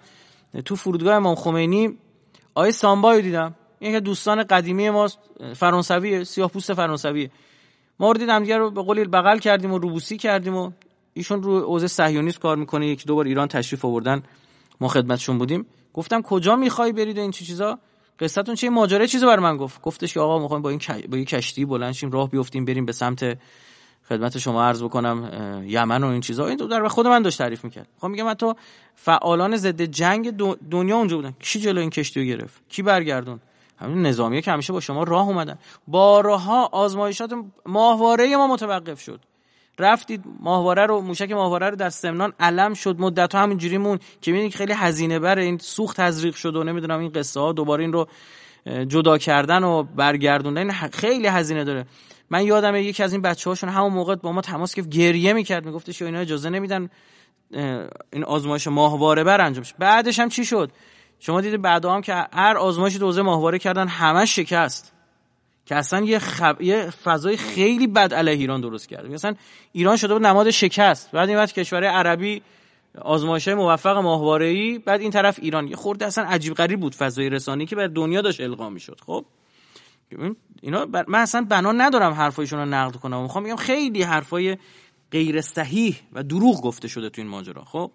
تو فرودگاه امام خمینی آیه سامبایو دیدم، این که دوستان قدیمی ما فرانسویه، سیاه‌پوست فرانسویه، ما رو دیدم دیگه رو به قولی بغل کردیم و روبوسی کردیم و ایشون رو حوزه صهیونیسم کار میکنه، یک دو بار ایران تشریف آوردن، ما خدمتشون بودیم. گفتم کجا میخوای برید این چیزا، قصتون چه ماجرا، چیزو بر من گفتش که آقا میخوایم با این کشتی بلند شیم راه بیافتیم بریم به سمت، خدمت شما عرض بکنم، یمن و این چیزا. این در خود من داشت تعریف میکرد. خب میگم من تو فعالان ضد جنگ دنیا اونجا بودن، کی جلوی این کشتی رو گرفت، کی برگردون؟ همین نظامیه که همیشه با شما راه اومدن. بارها آزمایشات ماهواره ما متوقف شد، رفتید ماهواره رو، موشک ماهواره رو در سمنان علم شد، مدت‌ها همینجوری مون که می‌بینید خیلی هزینه بره، این سوخت تزریق شد و نمیدونم این قصه ها دوباره این رو جدا کردن و برگردوندن خیلی هزینه داره. من یادم یکی از این بچه‌هاشون همون موقع با ما تماس گرفت، گریه می‌کرد، میگفتش اینا اجازه نمیدن این آزمایش ماهواره بر انجام شه. بعدش هم چی شد؟ شما دیدید بعدا هم که هر آزمایشی دوزه ماهواره کردن همش شکست، که اصلا یه فضای خیلی بد علیه ایران درست کرده. مثلا ایران شده بود نماد شکست، بعد این وقت کشورهای عربی آزمایش‌های موفق ماهواره‌ای، بعد این طرف ایران. یه خورده اصلا عجیب غریب بود فضای رسانه‌ای که بر دنیا داشت القا می‌شد. خب اینا من اصلا بنا ندارم حرفایشون رو نقد کنم، میخوام بگم خیلی حرفای غیر صحیح و دروغ گفته شده تو این ماجرا. خب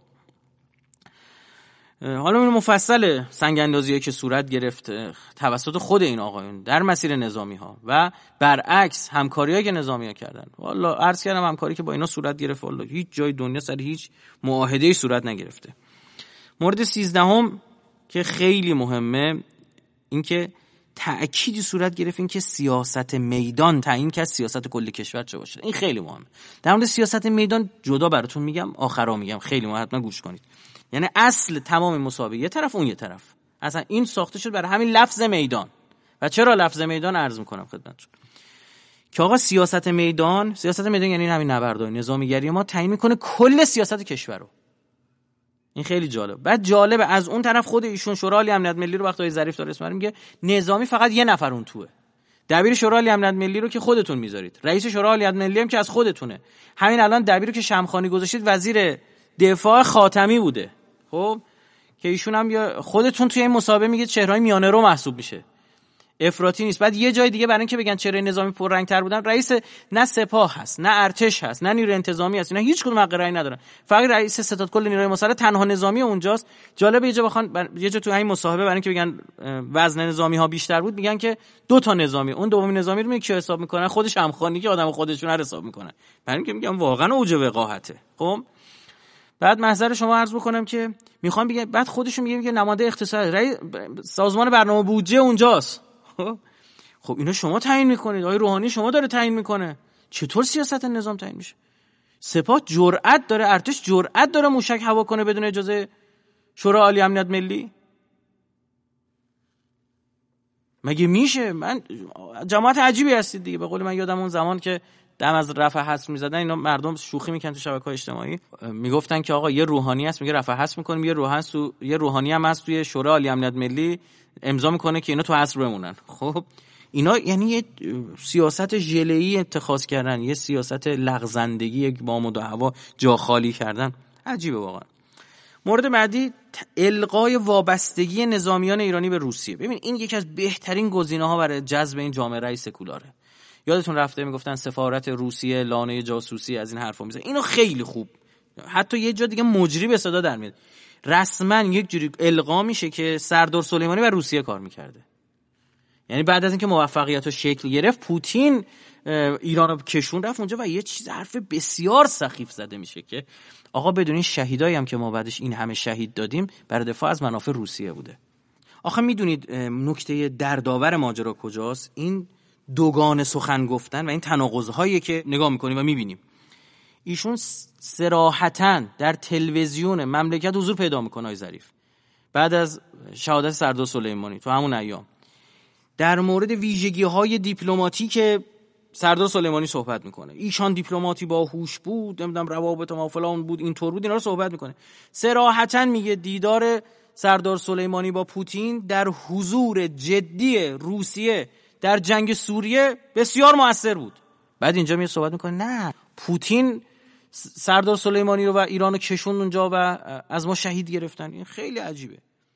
حالا این مفصل سنگ اندازی‌هایی که صورت گرفت توسط خود این آقایون در مسیر نظامی‌ها و برعکس همکاری‌هایی که نظامی‌ها کردن، والا عرض کردم همکاری که با اینا صورت گرفت والا هیچ جای دنیا سر هیچ معاهده‌ای صورت نگرفته. مورد 13 که خیلی مهمه، این که تأکیدی صورت گرفت این که سیاست میدان تعیین که سیاست کل کشور چه باشه. این خیلی مهمه. در مورد سیاست میدان جدا براتون میگم، آخرا میگم، خیلی مهمه، حتما گوش کنید. یعنی اصل تمام مسابقه یه طرف اون یه طرف، اصلا این ساخته شد برای همین لفظ میدان. و چرا لفظ میدان عرض میکنم خدمتتون که آقا سیاست میدان یعنی همین نبردهای نظامیگری ما تعیین میکنه کل سیاست کشور رو. این خیلی جالب. بعد جالبه از اون طرف خود ایشون شورای عالی امنیت ملی رو وقتی ظریف داره اسم میگه نظامی فقط یه نفر اون توه، دبیر شورای عالی امنیت ملی رو که خودتون میذارید، رئیس شورای عالی امنیت ملی هم که از خودتونه، همین الان دبیر رو که شمخانی گذاشتید وزیر دفاع خاتمی بوده. خب که ایشون هم خودتون توی این مسابقه میگید چهره‌های میانه رو محسوب میشه، افراطی نیست. بعد یه جای دیگه برای اینکه بگن چهره نظامی پررنگ‌تر بودن، رئیس نه سپاه هست، نه ارتش هست، نه نیروی انتظامی هست، اینا هیچ کدوم حق رأی ندارن، فقط رئیس ستاد کل نیروی مسلح تنها نظامی اونجاست. جالب یه جا تو همین مصاحبه برای اینکه بگن وزن نظامی ها بیشتر بود، میگن که 2 نظامی، اون دومین نظامی رو کی حساب میکنن؟ خودش همخوانی که آدم خودشون رو حساب میکنن، برای اینکه میگم واقعا اوج وقاحته. خب بعد محضر شما عرض بکنم که میخوام بگم، بعد خودشون میگه نماینده اقتصاد سازمان برنامه بودجه اونجاست. خب اینو شما تعیین میکنید، آقای روحانی شما داره تعیین میکنه، چطور سیاست نظام تعیین میشه؟ سپاه جرأت داره، ارتش جرأت داره موشک هوا کنه بدون اجازه شورای عالی امنیت ملی؟ مگه میشه؟ من جماعت عجیبی هستید دیگه. به قول من یادم اون زمان که دم از رفع حذف میزدن، اینا مردم شوخی میکنن تو شبکه‌های اجتماعی، میگفتن که آقا یه روحانی هست میگه رفع حذف میکنیم، یه روحانی هم هست توی شورای عالی امنیت ملی امضا میکنه که اینا تو حذف بمونن. خب اینا یعنی یه سیاست ژله‌ای اتخاذ کردن، یه سیاست لغزندگی، یک بام و هوا جا خالی کردن. عجیبه واقعا. مورد بعدی الغای وابستگی نظامیان ایرانی به روسیه. ببین این یکی از بهترین گزینه‌ها برای جذب این جامعه رئیس سکولاره. یادتون رفته میگفتن سفارت روسیه لانه جاسوسی، از این حرفا میزنه. اینو خیلی خوب، حتی یه جا دیگه مجری به صدا در میاد، رسما یک جوری القا میشه که سردار سلیمانی بر روسیه کار میکرده. یعنی بعد از اینکه موفقیت‌ها شکل گرفت، پوتین ایرانو کشون رفت اونجا و یه چیز حرف بسیار سخیف زده میشه که آقا بدونین شهیدایی هم که ما بعدش این همه شهید دادیم برای دفاع از منافع روسیه بوده. آخه میدونید نکته دردآور ماجرا کجاست؟ این دوگانه سخن گفتن و این تناقض‌هایی که نگاه میکنیم و میبینیم. ایشون صراحتاً در تلویزیون مملکت حضور پیدا میکنه آقای ظریف بعد از شهادت سردار سلیمانی تو همون ایام در مورد ویژگی‌های دیپلماتیک سردار سلیمانی صحبت میکنه. ایشان دیپلماتی با هوش بود، نمیدونم روابط ما فلان بود، اینطور بود، اینا رو صحبت میکنه. صراحتاً میگه دیدار سردار سلیمانی با پوتین در حضور جدی روسیه در جنگ سوریه بسیار مؤثر بود. بعد اینجا میاد صحبت میکنه نه، پوتین سردار سلیمانی رو و ایرانو کشوند اونجا و از ما شهید گرفتن. این خیلی عجیبه.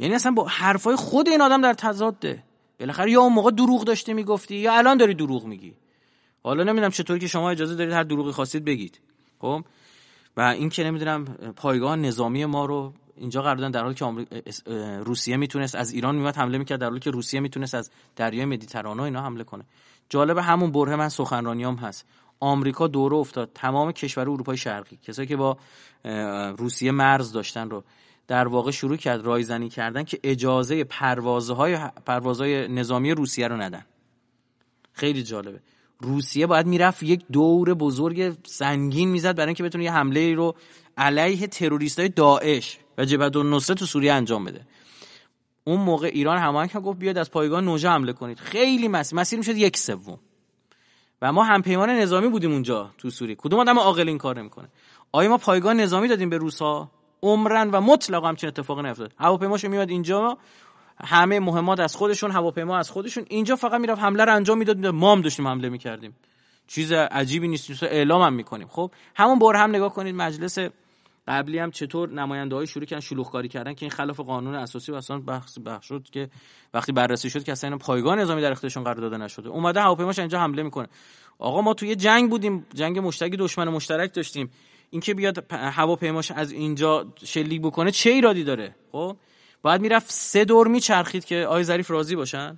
یعنی اصلا با حرفای خود این آدم در تضاده. بالاخره یا اون موقع دروغ داشته میگفتی یا الان داری دروغ میگی. حالا نمیدونم چطوری که شما اجازه دارید هر دروغی خواستید بگید. خب و این که نمیدونم پایگاه نظامی ما رو اینجا قرار دادن در حالی که روسیه میتونست از ایران میومد حمله میکرد، در حالی که روسیه میتونست از دریای مدیترانه اینا حمله کنه. جالب همون بره من سخنرانیام هست. آمریکا دوره افتاد تمام کشور اروپای شرقی، کسایی که با روسیه مرز داشتن رو در واقع شروع کرد رایزنی کردن که اجازه پروازهای نظامی روسیه رو ندن. خیلی جالبه. روسیه باید میرفت یک دور بزرگ سنگین میزد برای اینکه بتونه یه حمله رو علیه تروریستای داعش و جبهه النصره تو سوریه انجام بده. اون موقع ایران هماهنگ کرد گفت بیاید از پایگاه نوژه حمله کنید. خیلی مسیر میشد 1/3 و ما همپیمان نظامی بودیم اونجا تو سوریه. کدوم آدم عاقل این کار نمیکنه؟ آیا ما پایگاه نظامی دادیم به روسا؟ عمرن و مطلقا همچین اتفاقی نیفتاد. هواپیماشو میاد اینجا، همه مهمات از خودشون، هواپیما از خودشون، اینجا فقط میرفت حمله رو انجام میداد. ما هم داشتیم حمله میکردیم. چیز عجیبی نیست، اعلام هم میکنیم. خب همون بار هم نگاه کنید مجلس قبلی هم چطور نماینده‌های شروع کردن شلوغ‌کاری کردن که این خلاف قانون اساسی و اصلا بحث شد که وقتی بررسی شد که اصلا اینا پایگاه نظامی در اختیارشون قرار داده نشده. اومده هواپیماش اینجا حمله میکنه. آقا ما توی جنگ بودیم، جنگ مشترک، دشمن مشترک داشتیم. این که بیاد هواپیماش از اینجا شلیک بکنه چه ایرادی داره؟ خب باید میرفت 3 دور میچرخید که آقای ظریف راضی باشن.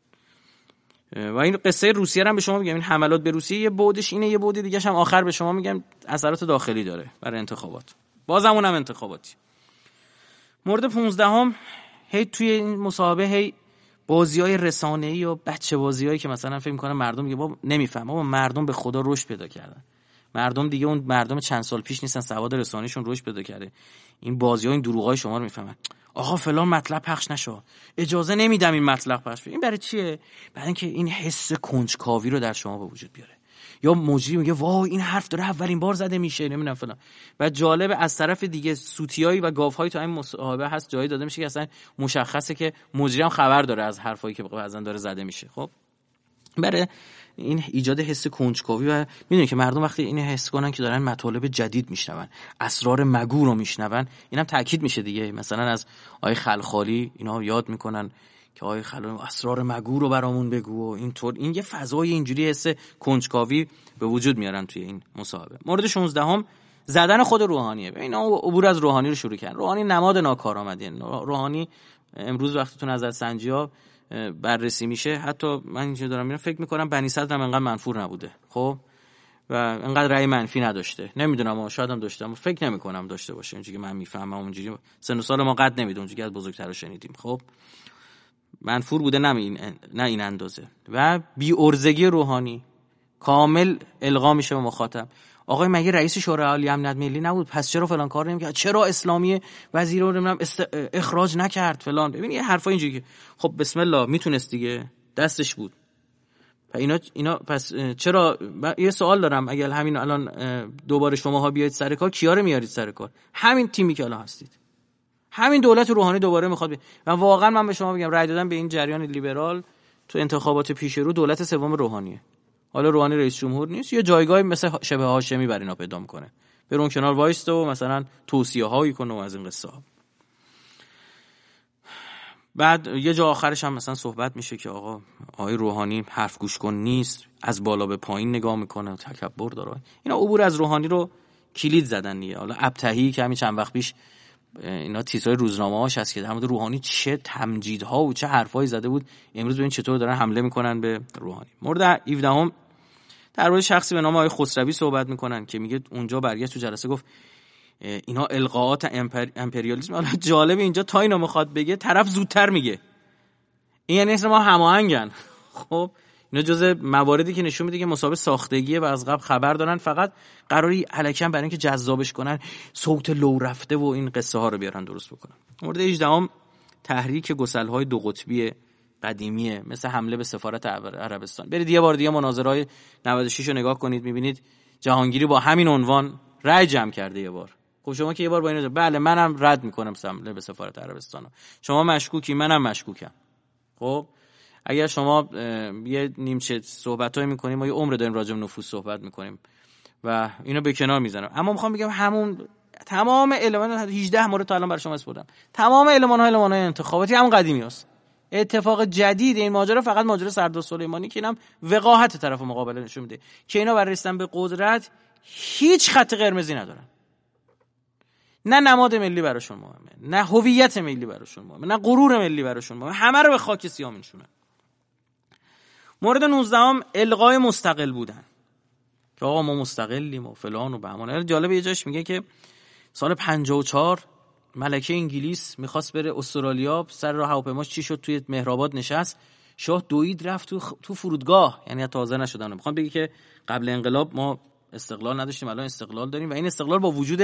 و این قصه روسیه رو هم به شما میگم، این حملات به روسیه یه بعدش اینه، یه بعد دیگه هم آخر به شما میگم اثرات داخلی داره برای انتخابات. بازمون هم انتخاباتی. مورد 15 هی توی این مصاحبه هی بازی‌های رسانه‌ای و بچه بازی‌هایی که مثلا فکر می‌کنه مردم میگه بابا نمیفهم، بابا مردم به خدا رشد پیدا کردن. مردم دیگه اون مردم چند سال پیش نیستن، سواد رسانه‌شون رشد پیدا کرده. این بازی‌ها این دروغای شما رو میفهمن. آقا فلان مطلب پخش نشو، اجازه نمیدم این مطلب پخش بشه. این برای چیه؟ برای اینکه این حس کنجکاوی رو در شما به وجود بیاره. یا مجری میگه وای این حرف داره اولین بار زده میشه، نمیدونم فلان. و جالب از طرف دیگه سوتیایی و گاوهایی تا این مصاحبه هست جایی داده میشه که اصلا مشخصه که مجری هم خبر داره از حرفایی که بعضن داره زده میشه. خب برای این ایجاد حس کنجکاوی و میدونی که مردم وقتی این حس کنن که دارن مطالب جدید میشنون، اسرار مگو رو میشنون، اینم تاکید میشه دیگه. مثلا از آقای خلخالی اینا یاد میکنن که آقای خلخالی اسرار مگو رو برامون بگو و اینطور. این یه فضای اینجوری حس کنجکاوی به وجود میارن توی این مصاحبه. مورد 16 زدن خود روحانیه. اینا عبور از روحانی رو شروع کردن. روحانی نماد ناکارآمدی. روحانی امروز وقتی تو نظرسنجی‌ها بررسی میشه، حتی من اینجا دارم میرم فکر میکنم بنی صدر هم انقدر منفور نبوده، خب، و انقدر رأی منفی نداشته. نمیدونم، شاید هم داشته، اما فکر نمیکنم داشته باشه. اونجوری که من میفهمم اونجوری سن و سال ما قد نمیده، اونجوری از بزرگترا شنیدیم. خب منفور بوده، نه این اندازه. و بی ارزگی روحانی کامل القا میشه به مخاطب. آقای مگه رئیس شورای عالی امنیت ملی نبود؟ پس چرا فلان کار نمی‌کرد؟ چرا اسلامی وزیر رو نمیدونم اخراج نکرد فلان؟ ببین یه حرفا اینجوری که خب بسم الله میتونست دیگه، دستش بود. اینا پس چرا؟ یه سوال دارم، اگر همین الان دوباره شماها بیاید سر کار، کیا رو میارید سر کار؟ همین تیمی که الان هستید، همین دولت روحانی دوباره میخواد و واقعا من به شما بگم رأی دادن به این جریان لیبرال تو انتخابات پیش رو دولت سوم روحانیه. حالا روحانی رئیس جمهور نیست، یه جایگاهی مثل شبه هاشمی بر اینا پیدا میکنه، برون کنار وایسته و مثلا توصیه‌هایی کنه و از این قصه ها. بعد یه جا آخرش هم مثلا صحبت میشه که آقای روحانی حرف گوش کن نیست، از بالا به پایین نگاه میکنه و تکبر داره. اینا عبور از روحانی رو کلید زدن دیگه. حالا ابتهی که همین چند وقت پیش اینا تیترهای روزنامه‌هاش هست که در مورد روحانی چه تمجیدها و چه حرفایی زده بود، امروز ببین چطور دارن حمله میکنن به روحانی. مورد 17 در مورد شخصی به نام آقای خسروی صحبت میکنن که میگه اونجا برگشت تو جلسه گفت اینا القاءات امپریالیسم. حالا جالب اینجا تا اینو میخواد بگه طرف زودتر میگه این یعنی اصلا ما هماهنگن. خب اینا جزء مواردی که نشون میده که مسابقه ساختگیه و از قبل خبر دارن، فقط قراری الکن برای اینکه جذابش کنن صوت لو رفته و این قصه ها رو بیارن درست بکنن. مورد 18 تحریک گسل‌های دو قطبی قدیمیه، مثل حمله به سفارت عربستان. برید یه بار دیگه مناظره‌های 96 رو نگاه کنید، میبینید جهانگیری با همین عنوان رأی جمع کرده یه بار. خب شما که یه بار با اینو بله منم رد میکنم حمله به سفارت عربستان، شما مشکوکی منم مشکوکم. خب اگر شما یه نیمچه صحبتایی میکنیم، ما یه عمر داریم راجع به نفوذ صحبت میکنیم و اینو به کنار میذارم، اما میخوام بگم همون تمام المان 18 مورد تا الان برای شما اسپردم، تمام المان های انتخاباتی همون قدیمی است. اتفاق جدید این ماجرا فقط ماجرا سردار سلیمانی که اینم وقاحت طرف مقابل نشون میده که اینا برای رسیدن به قدرت هیچ خط قرمزی ندارن. نه نماد ملی براشون مهمه، نه هویت ملی براشون مهمه، نه غرور ملی براشون مهمه، همه رو به خاک سیاه میشونن. مورد 19ام الغای مستقل بودن که آقا ما مستقلیم و فلان و بهمان. جالب یه جاش میگه که سال 54 ملکه انگلیس میخواست بره استرالیا، سر راه هواپیماش چی شد؟ توی مهرآباد نشست، شاه دوید رفت تو فرودگاه، یعنی تازه نشدن. میخوام بگی که قبل انقلاب ما استقلال نداشتیم، الان استقلال داریم و این استقلال با وجود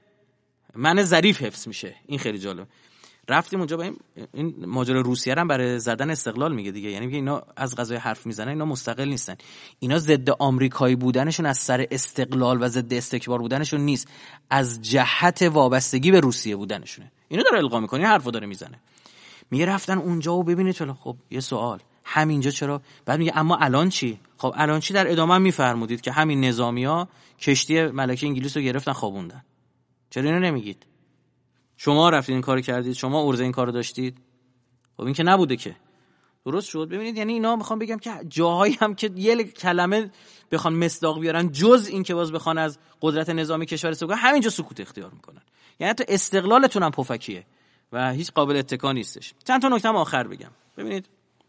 من ظریف حفظ میشه. این خیلی جالب. رفتیم اونجا با این ماجرا روسیه هم برای زدن استقلال میگه دیگه، یعنی میگه اینا از قضیه حرف میزنن، اینا مستقل نیستن، اینا ضد آمریکایی بودنشون از سر استقلال و ضد استکبار بودنشون نیست، از جهت وابستگی به روسیه بودنشونه. اینو داره القا میکنه، این حرفو داره میزنه. میگه رفتن اونجا و ببینید خب یه سوال، همینجا چرا؟ بعد میگه اما الان چی؟ خب الان چی؟ در ادامه میفرمودید که همین نظامیا کشتی ملکه انگلیس رو گرفتن خوابوندن. چرا اینو نمیگید؟ شما رفتید این کارو کردید، شما عرضه این کارو داشتید. خب این که نبوده که. درست شد. ببینید یعنی اینا میخوام بگم که جاهایی هم که یه کلمه بخوان مصداق بیارن جز این که باز بخوان از قدرت نظامی کشور استفاده کنن، همینجا سکوت اختیار میکنن. یعنی تو استقلالتون هم پفکیه و هیچ قابل اتکا نیستش. چند تا نکته آخر بگم. ببینید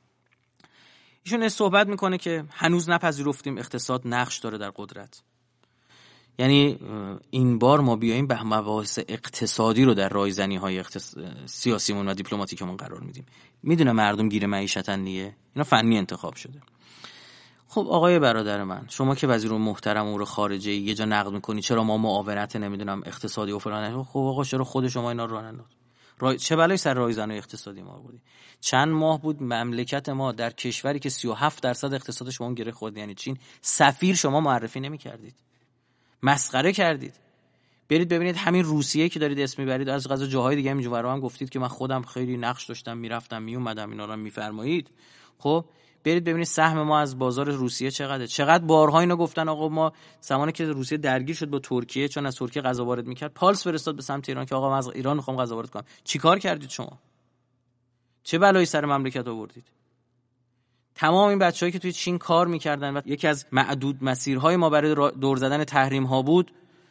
ایشون صحبت میکنه که هنوز نپذیرفتیم اقتصاد نقش داره در قدرت. یعنی این بار ما بیاییم به مباحث اقتصادی رو در رایزنی‌های سیاسیمون و دیپلماتیکمون قرار میدیم. میدونه مردم گیر معیشتن دیگه، اینا فنی انتخاب شده. خب آقای برادر من، شما که وزیر محترم امور خارجه یه جا نقد میکنی چرا ما معاونت نمیدونم اقتصادی و فلان، خب آقا چرا خود شما اینا رو راه چه بلایی سر رایزنای اقتصادی ما بودی؟ چند ماه بود مملکت ما در کشوری که 37% اقتصادش به اون گره خورد، یعنی چین، سفیر شما معرفی نمی‌کردید. مسخره کردید. برید ببینید همین روسیه که دارید اسم میبرید، از قضا جاهای دیگه اینجوری هم گفتید که من خودم خیلی نقش داشتم، میرفتم میومدم، اینا رو میفرمایید. خب برید ببینید سهم ما از بازار روسیه چقدر بارها اینو گفتن آقا ما زمانی که روسیه درگیر شد با ترکیه چون از ترکیه غذا وارد میکرد، پالس فرستاد به سمت ایران که آقا من از ایران میخوام غذا وارد کنم. چیکار کردید شما؟ چه بلایی سر مملکت آوردید؟ تمام این بچه‌هایی که توی چین کار می‌کردن و یکی از معدود مسیرهای ما برای دور زدن تحریم‌ها بود،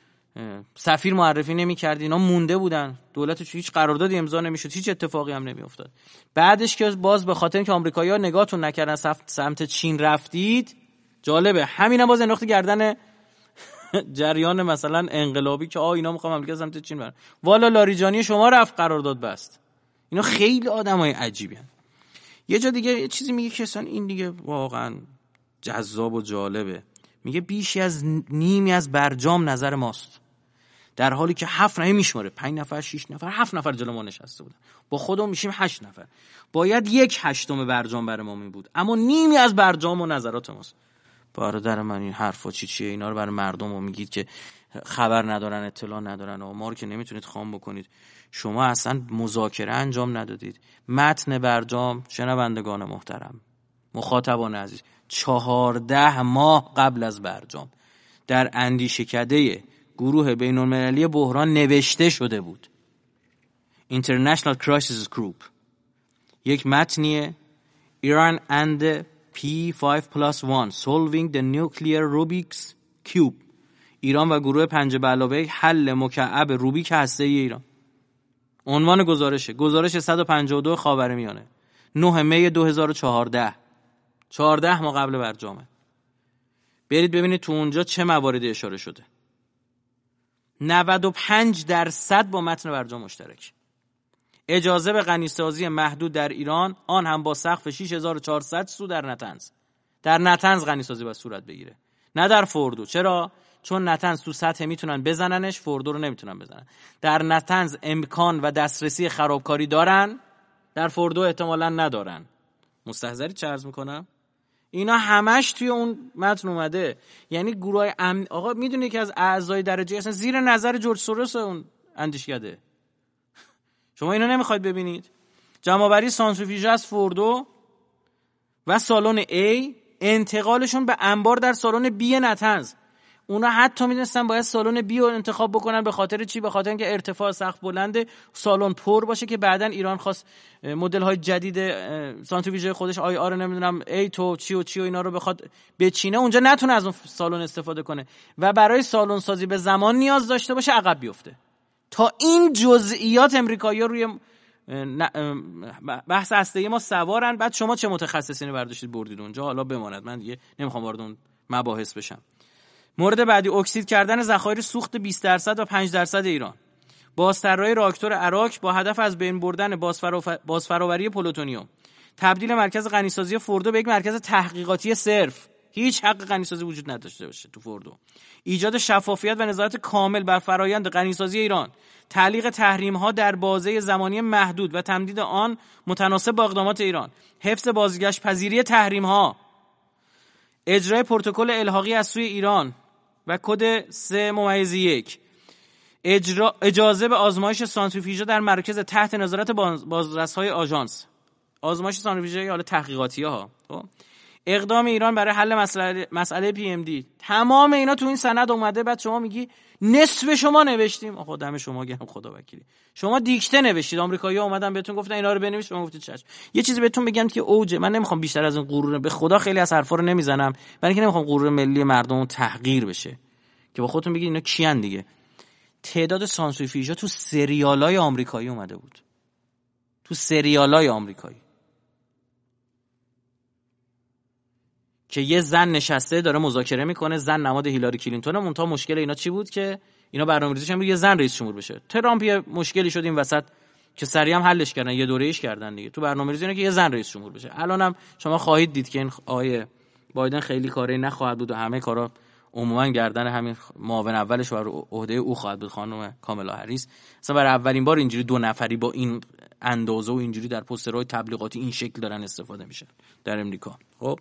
سفیر معرفی نمی‌کردین، اینا مونده بودن، دولتش هیچ قراردادی امضا نمی‌شد، هیچ اتفاقی هم نمی‌افتاد. بعدش که باز به خاطر اینکه آمریکایی‌ها نگاهتون نکردن سمت چین رفتید، جالبه همینم باز انداخت گردن جریان مثلا انقلابی که اینا می‌خوام مملکت سمت چین برن. والا لاریجانی شما رفت قرارداد بست. اینا خیلی آدمای عجیبین. یه جا دیگه یه چیزی میگه که اصلا این دیگه واقعا جذاب و جالبه. میگه بیشی از نیمی از برجام نظر ماست، در حالی که 7 نفر میشماره، 5 نفر 6 نفر 7 نفر جلو ما نشسته بودن، با خودمون میشیم 8 نفر، باید 1/8 برجام برای ما می بود، اما نیمی از برجام و نظرات ماست. برادر من این حرفا چیه؟ اینا رو برای مردم میگید که خبر ندارن، اطلاع ندارن و ما رو که نمیتونید خام بکنید. شما اصلا مذاکره انجام ندادید. متن برجام، شنوندگان محترم، مخاطبان عزیز، 14 ماه قبل از برجام در اندیشکده گروه بین‌المللی بحران نوشته شده بود. International Crisis Group. یک متنیه Iran and P5+1 Solving the Nuclear Rubik's Cube. ایران و گروه 5+1 حل مکعب روبیک هسته‌ای ایران. عنوان گزارش 152 خاورمیانه، 9 می 2014، 14 ماه قبل برجامه. برید ببینید تو اونجا چه مواردی اشاره شده. 95% با متن برجام مشترک. اجازه به غنیسازی محدود در ایران، آن هم با سقف 6400 سو در نطنز. در نطنز غنیسازی باید صورت بگیره، نه در فوردو. چرا؟ چون نطنز تو سطح میتونن بزننش، فوردو رو نمیتونن بزنن. در نطنز امکان و دسترسی خرابکاری دارن، در فوردو احتمالاً ندارن. مستحضری چه عرض میکنم؟ اینا همش توی اون متن اومده. یعنی گروه آقا میدونی که از اعضای درجه اصلا زیر نظر جورج سوروس اون اندیشکده. شما اینا نمیخواید ببینید؟ جمع‌آوری سانتریفیوژ از فوردو و سالن A، انتقالشون به انبار در سالن B نطنز. اونا حتی میدونستن باید سالن بی رو انتخاب بکنن. به خاطر چی؟ به خاطر اینکه ارتفاع سقف بلنده، سالن پر باشه که بعدن ایران خواست مدل های جدید سانتریفیوژ خودش IR نمیدونم ایت و چی و اینا رو بخواد بچینه، اونجا نتونه از اون سالن استفاده کنه و برای سالن سازی به زمان نیاز داشته باشه عقب بیفته. تا این جزئیات امریکایی‌ها روی بحث هسته‌ای ما سوارن. بعد شما چه متخصصینی برداشتید بردید اونجا، حالا بماند، من دیگه نمیخوام وارد اون مباحث بشم. مورد بعدی، اکسید کردن ذخایر سوخت 20% و 5% ایران. بازطراحی راکتور عراق با هدف از بین بردن بازفراوری پلوتونیوم. تبدیل مرکز غنیسازی فردو به یک مرکز تحقیقاتی صرف. هیچ حق غنیسازی وجود نداشته باشه تو فردو. ایجاد شفافیت و نظارت کامل بر فرایند غنیسازی ایران. تعلیق تحریم‌ها در بازه زمانی محدود و تمدید آن متناسب با اقدامات ایران. حفظ بازگشت پذیری تحریم‌ها. اجرای پروتکل الحاقی از سوی ایران و کد 3/1. اجازه به آزمایش سانتریفیوژ در مراکز تحت نظارت بازرس‌های آژانس. آزمایش سانتریفیوژ حالا تحقیقاتی‌ها. اقدام ایران برای حل مسئله PMD. تمام اینا تو این سند اومده. بعد شما میگی نصف شما نوشتیم. آقا دم شما گرم، خدا وکیلی. شما دیکته نوشتید، آمریکایی‌ها اومدن بهتون گفتن اینا رو بنویس، شما گفتید چشم. یه چیزی بهتون بگم که اوجه، من نمیخوام بیشتر از این غرور، به خدا خیلی از حرفا رو نمیزنم، برای اینکه نمیخوام غرور ملی مردم تحقیر بشه که با خودتون بگید اینا کیان دیگه. تعداد سانتریفیوژها تو سریالای آمریکایی اومده بود. تو سریالای آمریکایی که یه زن نشسته داره مذاکره میکنه، زن نماد هیلاری کلینتون. منتها مشکل اینا چی بود که اینا برنامه‌ریزیشون بود یه زن رئیس جمهور بشه. ترامپ یه مشکلی شد این وسط که سریع هم حلش کردن، یه دوره‌ایش کردن دیگه. تو برنامه‌ریزی اینه که یه زن رئیس جمهور بشه. الانم شما خواهید دید که این آقای بایدن خیلی کاری نخواهد بود و همه کارا عموما گردن همین معاون اولش و عهده او خواهد بود، خانم کاملا هریس. اصلا برای اولین بار اینجوری دو نفری با این اندازه و اینجوری در پوسترهای تبلیغاتی این شکل دارن استفاده میشن در امریکا. خب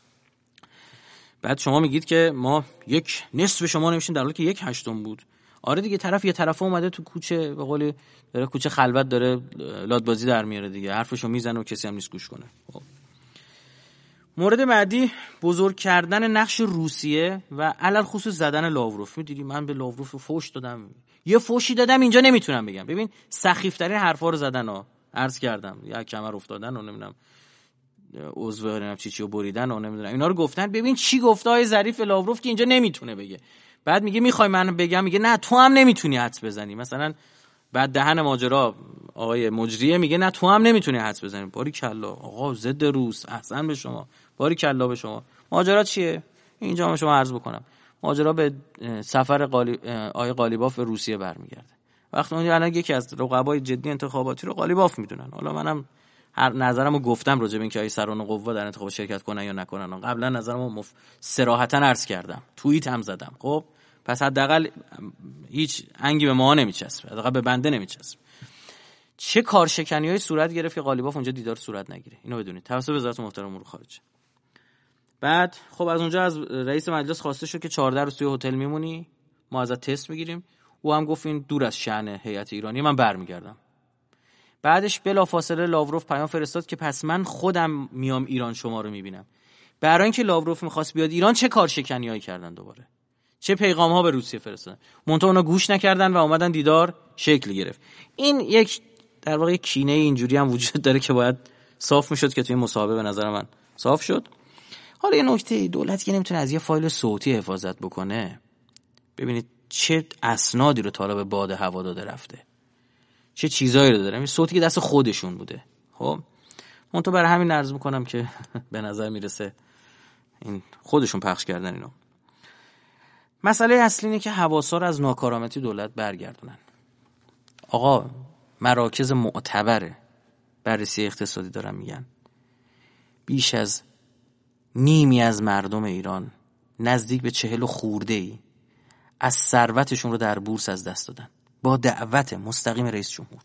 بعد شما میگید که ما یک نصف شما نمیشین، در حالی که 1/8 بود. آره دیگه، طرف یه طرفه اومده تو کوچه، به قول داره کوچه خلوت داره لادبازی در میاره دیگه، حرفشو میزنه و کسی هم نیست گوش کنه. خب مورد بعدی، بزرگ کردن نقش روسیه و علل خصوص زدن لاوروف. میدونی من به لاوروف فوش دادم، یه فوشی دادم اینجا نمیتونم بگم. ببین سخیفترین حرفا رو زدن ها، عرض کردم، یا کمر افتادن و نمیدونم عضو نمیدونم چیو بریدن و نمیدونم اینا رو گفتن. ببین چی گفته های ظریف لاوروف که اینجا نمیتونه بگه. بعد میگه میخوای من بگم، میگه نه تو هم نمیتونی حدس بزنی. مثلا بعد دهن ماجرا آقای مجریه میگه نه تو هم نمیتونی حدس بزنی. باریکلا آقا، ضد روس، احسن به شما، باریکلا به شما. ماجرا چیه اینجا؟ من شما عرض بکنم ماجرا به سفر آقای قالیباف به روسیه برمیگرده. وقتی اون الان یکی از رقبای جدی انتخاباتی رو قالیباف میدونن. حالا منم هر نظرمو گفتم راجع به اینکه آیه سران قوا در انتخاب شرکت کنن یا نکنن. قبلا نظرمو صراحتا عرض کردم، توییت هم زدم. خب پس حداقل هیچ انگی به ما نمیچسبه، حداقل به بنده نمیچسبه. چه کارشکنی‌های صورت گرفت که قالیباف اونجا دیدار صورت نگیره، اینو بدونید، توسط وزارت محترم امور خارجه. بعد خب از اونجا از رئیس مجلس خواسته شد که 14 روز توی هتل میمونی، ما ازت تست میگیریم. او هم گفت این دور از شأن هیئت ایرانی، من برمیگردم. بعدش بلافاصله لاوروف پیام فرستاد که پس من خودم میام ایران شما رو میبینم. برای اینکه لاوروف میخواست بیاد ایران چه کارشکنی‌هایی کردن، دوباره چه پیغام‌ها به روسیه فرستادن، منتها اونا گوش نکردن و اومدن دیدار شکل گرفت. این یک در واقع کینه اینجوری هم وجود داره که باید صاف میشد که توی مصاحبه به نظر من صاف شد. حالا یه نکته، دولت که نمیتونه از یه فایل صوتی حفاظت بکنه، ببینید چه اسنادی رو طالب باد هوا داده رفته، چه چیزایی رو داره. این صوتی که دست خودشون بوده. خب من تو برای همین عرض میکنم که به نظر میرسه این خودشون پخش کردن اینو. مسئله اصلی اینه که حواسا رو از ناکارآمدی دولت برگردونن. آقا مراکز معتبر بررسی اقتصادی دارن میگن بیش از نیمی از مردم ایران، نزدیک به 40 خورده‌ای، از ثروتشون رو در بورس از دست دادن با دعوت مستقیم رئیس جمهور.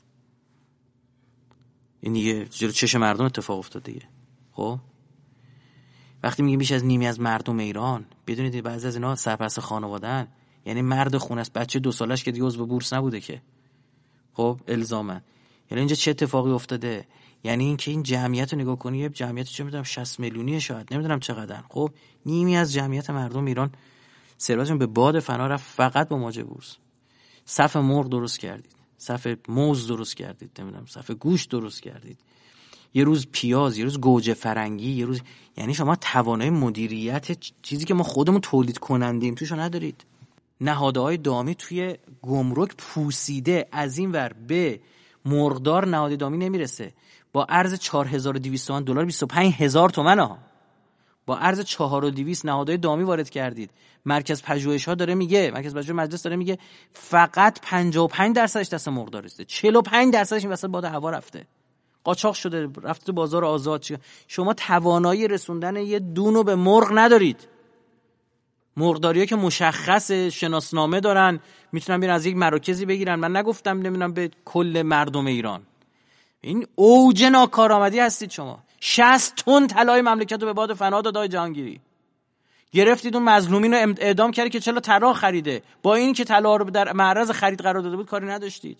این دیگه جلو چش مردم اتفاق افتاده دیگه. خب وقتی میگیم بیش از نیمی از مردم ایران، بدونید بعضی از اینا سرپرست خانواده‌ان، یعنی مرد خونه است، بچه 2 سالش که دیگه عضو بورس نبوده که. خب الزاما یعنی اینجا چه اتفاقی افتاده؟ یعنی اینکه این جمعیت رو نگاه کنی، یه جمعیت چه میدونم 60 میلیونیه، شاید نمیدونم چقدرن. خب نیمی از جمعیت مردم ایران ثروتشون به باد فنا رفت فقط با ماجه بورس. صف مرغ درست کردید، صف موز درست کردید، نمیدونم صف گوشت درست کردید، یه روز پیاز، یه روز گوجه فرنگی، یه روز، یعنی شما توانای مدیریت چیزی که ما خودمون تولید کنندیم توشو ندارید. نهادهای دامی توی گمرک پوسیده، از این ور به مرغدار نهاد دامی نمیرسه. با ارز 4200 تومان دلار 25000 تومان ها. با ارز 4200 نهادهای دامی وارد کردید. مرکز پژوهش‌ها داره میگه، مرکز پژوهش مجلس داره میگه فقط 55% دست مرغدار رسیده، 45% این وسط باد هوا رفته، قاچاق شده، رفته تو بازار آزاد. شما توانایی رسوندن یه دونو به مرغ ندارید. مرغداری‌ها که مشخص شناسنامه دارن، میتونن بیان از یک مراکزی بگیرن. من نگفتم نمیدونم به کل مردم ایران. این اوج ناکارآمدی هستید شما. 60 تن طلای مملکت رو به باد فنا داد آقای جهانگیری. گرفتید اون مظلومین رو اعدام کردید که چرا طلا خریده. با این که طلا رو در معرض خرید قرار داده بود کاری نداشتید.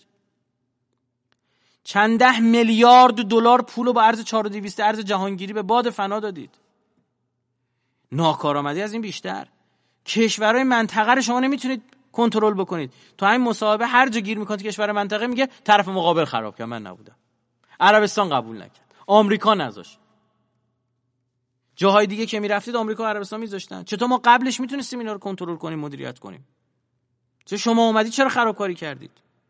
چند ده میلیارد دلار پول رو با ارز 4200 ارز جهانگیری به باد فنا دادید. ناکارآمدی از این بیشتر. کشورهای منطقه رو شما نمیتونید کنترل بکنید. تو همین مصاحبه هر جا گیر میکنید کشور منطقه میگه طرف مقابل خراب کرد، من نبودم. عربستان قبول نکرد، آمریکا نذاشت. جاهای دیگه که میرفتید آمریکا و عربستان میذاشتن. چطور ما قبلش میتونستیم اینا رو کنترل کنیم، مدیریت کنیم؟ چه شما اومدید چرا خرابکاری کردید؟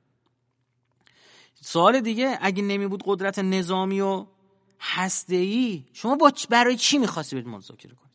سوال دیگه، اگه نمی بود قدرت نظامی و هسته‌ای، شما برای چی می‌خواستید مذاکره کنید؟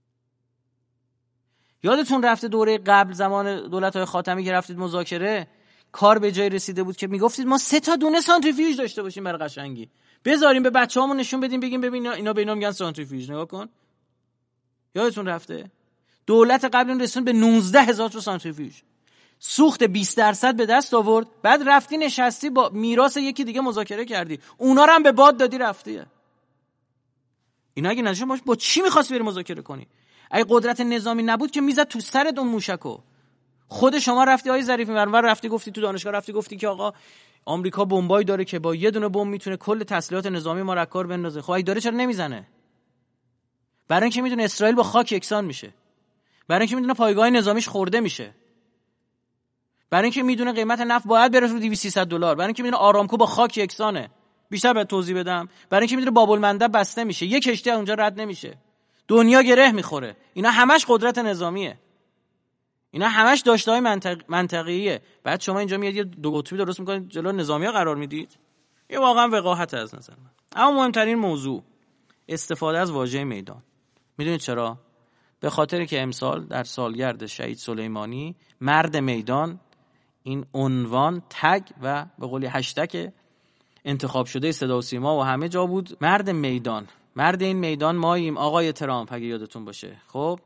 یادتون رفته دوره قبل زمان دولت‌های خاتمی که رفتید مذاکره، کار به جای رسیده بود که میگفتید ما 3 تا دونه سانتریفیوژ داشته باشیم برای قشنگی، بذاریم به بچه‌هامون نشون بدیم، بگیم ببین اینا به اینا میگن سانتریفیوژ، نگاه کن. یادتون رفته؟ دولت قبل رسون به 19000 تا سانتریفیوژ، سوخت 20% به دست آورد، بعد رفتی نشستی با میراث یکی دیگه مذاکره کردی، اونا رو هم به باد دادی رفتی. اینا اگه نشه با چی می‌خواستی بری مذاکره کنی؟ اگه قدرت نظامی نبود که میزد تو سرت اون موشکو. خود شما رفتی آقای ظریفی منور رفتی گفتی تو دانشگاه، رفتی گفتی که آقا آمریکا بمبایی داره که با یه دونه بمب میتونه کل تسلیحات نظامی ما رو کار بندازه. خب اگه داره چرا نمیزنه؟ برای اینکه میدونه اسرائیل با خاک یکسان میشه، برای اینکه میدونه پایگاه نظامیش خورده میشه، برای اینکه میدونه قیمت نفت باید بره رو 200-300 دلار، برای اینکه میدونه آرامکو با خاک یکسانه. بیشتر بهت توضیح بدم؟ برای اینکه میدونه باب المندب بسته میشه، یک کشتی اونجا رد نمیشه، دنیا گره میخوره. اینا همش قدرت نظامیه، اینا همش داشته‌های منطقیه. بعد شما اینجا میاد یه دو قطبی درست میکنید جلو نظامی‌ها قرار میدید. این واقعا وقاحت از نظر من. اما مهمترین موضوع استفاده از واژه میدان. میدونید چرا؟ به خاطری که امسال در سالگرد شهید سلیمانی مرد میدان این عنوان تگ و به قولی هشتگ انتخاب شده صدا و سیما و همه جا بود. مرد میدان، مرد این میدان ماییم آقای ترامپ اگه یادتون باشه. خب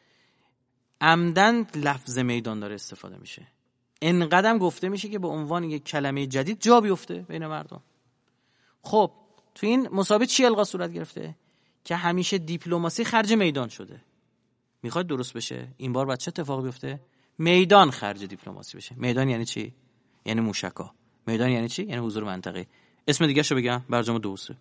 عمدن لفظ میدان داره استفاده میشه، انقدرم گفته میشه که به عنوان یک کلمه جدید جا بیفته بین مردم. خب تو این مسابقه چی القا صورت گرفته؟ که همیشه دیپلماسی خرج میدان شده. میخواد درست بشه این بار باید چه اتفاقی بیفته؟ میدان خرج دیپلماسی بشه. میدان یعنی چی؟ یعنی موشکا. میدان یعنی چی؟ یعنی حضور منطقه. اسم دیگه شو بگم، برجام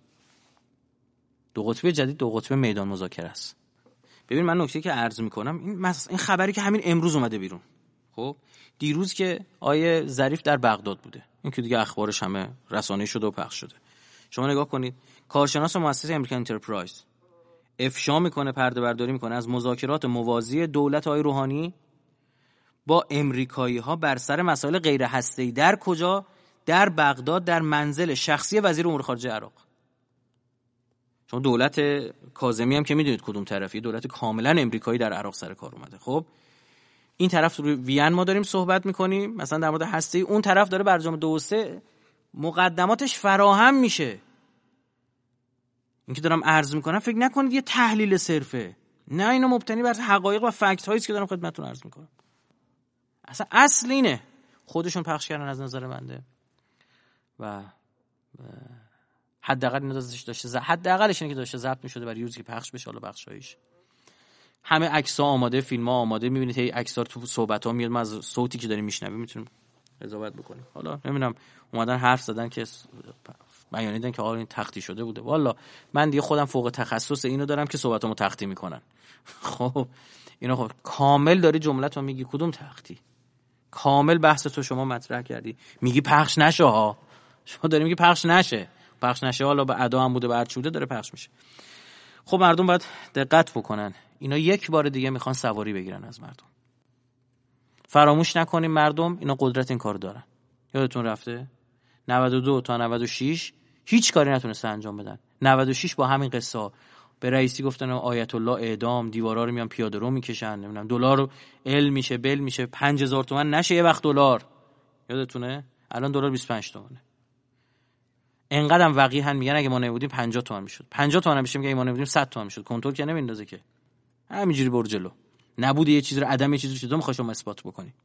دو قطبی جدید، دو قطبی میدان مذاکره است. ببین من نکته که عرض میکنم این خبری که همین امروز اومده بیرون. خب دیروز که آیه ظریف در بغداد بوده، این که دیگه اخبارش همه رسانه‌ای شده و پخش شده. شما نگاه کنید، کارشناس مؤسسه امریکن انترپرایز افشا میکنه، پرده برداری میکنه از مذاکرات موازی دولت آقای روحانی با امریکایی‌ها بر سر مسائل غیر هسته‌ای. در کجا؟ در بغداد، در منزل شخصی وزیر امور خارجه عراق. چون دولت کاظمی هم که میدونید کدوم طرفی، دولت کاملا امریکایی در عراق سر کار اومده. خب این طرف رو وین ما داریم صحبت میکنیم مثلا در مورد هسته ای، اون طرف داره برجام 2 و 3 مقدماتش فراهم میشه. این که دارم عرض میکنم فکر نکنید یه تحلیل صرفه، نه، اینو مبتنی بر حقایق و فکت هایی است که دارم خدمتتون عرض میکنم. اصلا اصل اینه خودشون پخش کردن از نظر بنده و حداقل اینا داشته حداقلش اینه که داشته ضبط می‌شده برای یوزی که پخش بشه. حالا بخشایش همه عکس‌ها آماده، فیلم‌ها آماده، می‌بینید هی عکس‌ها تو صحبت‌ها میاد، ما از صوتی که داریم میشنویم میتونیم قضاوت بکنیم. حالا نمیدونم اومدن حرف زدن که بیانیه دادن که آره این تختی شده بوده. والا من دیگه خودم فوق تخصص اینو دارم که صحبتامو تختی میکنن. خب اینو خب کامل داری جمله‌تو میگی کدوم تختی؟ کامل بحث تو شما مطرح کردی، میگی پخش نشه ها. شما داری میگی پخش نشه. پخش نشه حالا به ادا هم بوده بعد شده داره پخش میشه. خب مردم باید دقت بکنن. اینا یک بار دیگه میخوان سواری بگیرن از مردم. فراموش نکنیم مردم اینا قدرت این کارو دارن. یادتون رفته 92 تا 96 هیچ کاری نتونستن انجام بدن. 96 با همین قصه به رئیسی گفتن آیت الله اعدام، دیوارا رو میان پیاده رو میکشن، نمیدونم دلار ال میشه بل میشه 5000 تومان نشه یه وقت دلار. یادتونه؟ الان دلار 25 تومانه. انقدرم وقیحن میگن اگه ما نبودیم 50 تومان میشد. 50 تومان میشه میگه ما نبودیم 100 تومان میشد. کنترل که نمیندازه که. همینجوری برو جلو. نبود یه چیز رو عدم یه چیزی رو میخوای شما اثبات بکنی.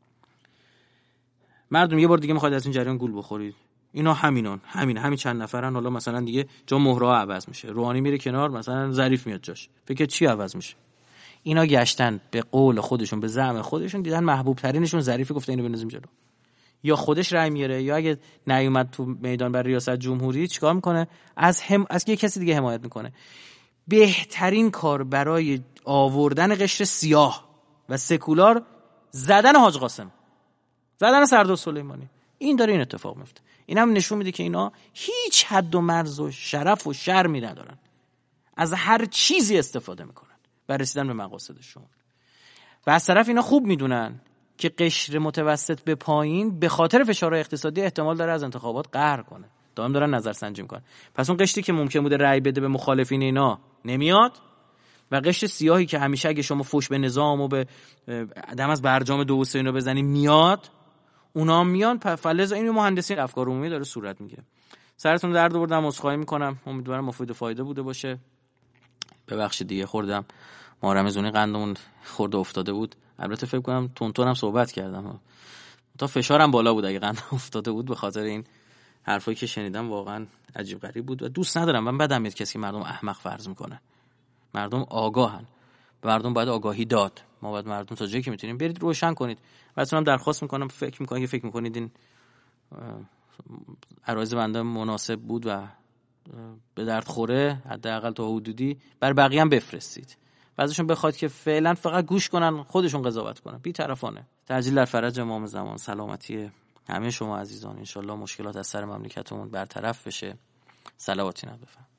مردم یه بار دیگه میخواد از این جریان گول بخورید. اینا همین چند نفرن. حالا مثلا دیگه جا مهرها عوض میشه، روحانی میره کنار، مثلا ظریف میاد جاش. فکر چی عوض میشه؟ اینا گشتن به قول خودشون به زعم خودشون دیدن محبوب ترینشون ظریفی گفته اینو بنازیم جلو. یا خودش رای میاره یا اگه نیومد تو میدان برای ریاست جمهوری چیکار میکنه؟ از یه کسی دیگه حمایت میکنه. بهترین کار برای آوردن قشر سیاه و سکولار زدن حاج قاسم، زدن سردار سلیمانی. این داره این اتفاق میفته. این هم نشون میده که اینا هیچ حد و مرز و شرف و شرمی ندارن، از هر چیزی استفاده میکنن برای رسیدن به مقاصدشون. و از طرف اینا خوب میدونن که قشر متوسط به پایین به خاطر فشارهای اقتصادی احتمال داره از انتخابات قهر کنه. دائم دارن نظرسنجی میکنن. پس اون قشری که ممکن بوده رأی بده به مخالفین اینا نمیاد و قشر سیاهی که همیشه اگه شما فوش به نظام و به دم از برجام 2 و 3 اینو بزنی میاد، اونا میان. فلز این مهندسی افکار عمومی داره صورت میگیره. سرتون درد آوردم، عذرخواهی میکنم. امیدوارم مفید و فایده بوده باشه. ببخشید دیگه خوردم ما رمزونی قندمون خورده افتاده بود. البته فکر کنم تونتونم صحبت کردم تا فشارم بالا بود اگه قندم افتاده بود، به خاطر این حرفایی که شنیدم واقعا عجیب غریب بود و دوست ندارم. من بدم میاد کسی که مردم احمق فرض میکنه. مردم آگاهن، مردم باید آگاهی داد. ما باید مردم تا جایی که میتونیم برید روشن کنید. بهتونم درخواست میکنم فکر میکنید این عرایض بنده مناسب بود و به درد خوره، حداقل تا حدودی بر بقیه هم بفرستید. بعضیشون بخواد که فعلا فقط گوش کنن، خودشون قضاوت کنن، بی‌طرفانه. تعجیل در فرج امام زمان. سلامتی همه شما عزیزان. ان شاءالله مشکلات از سر مملکتمون برطرف بشه. صلواتی نبفرمایید.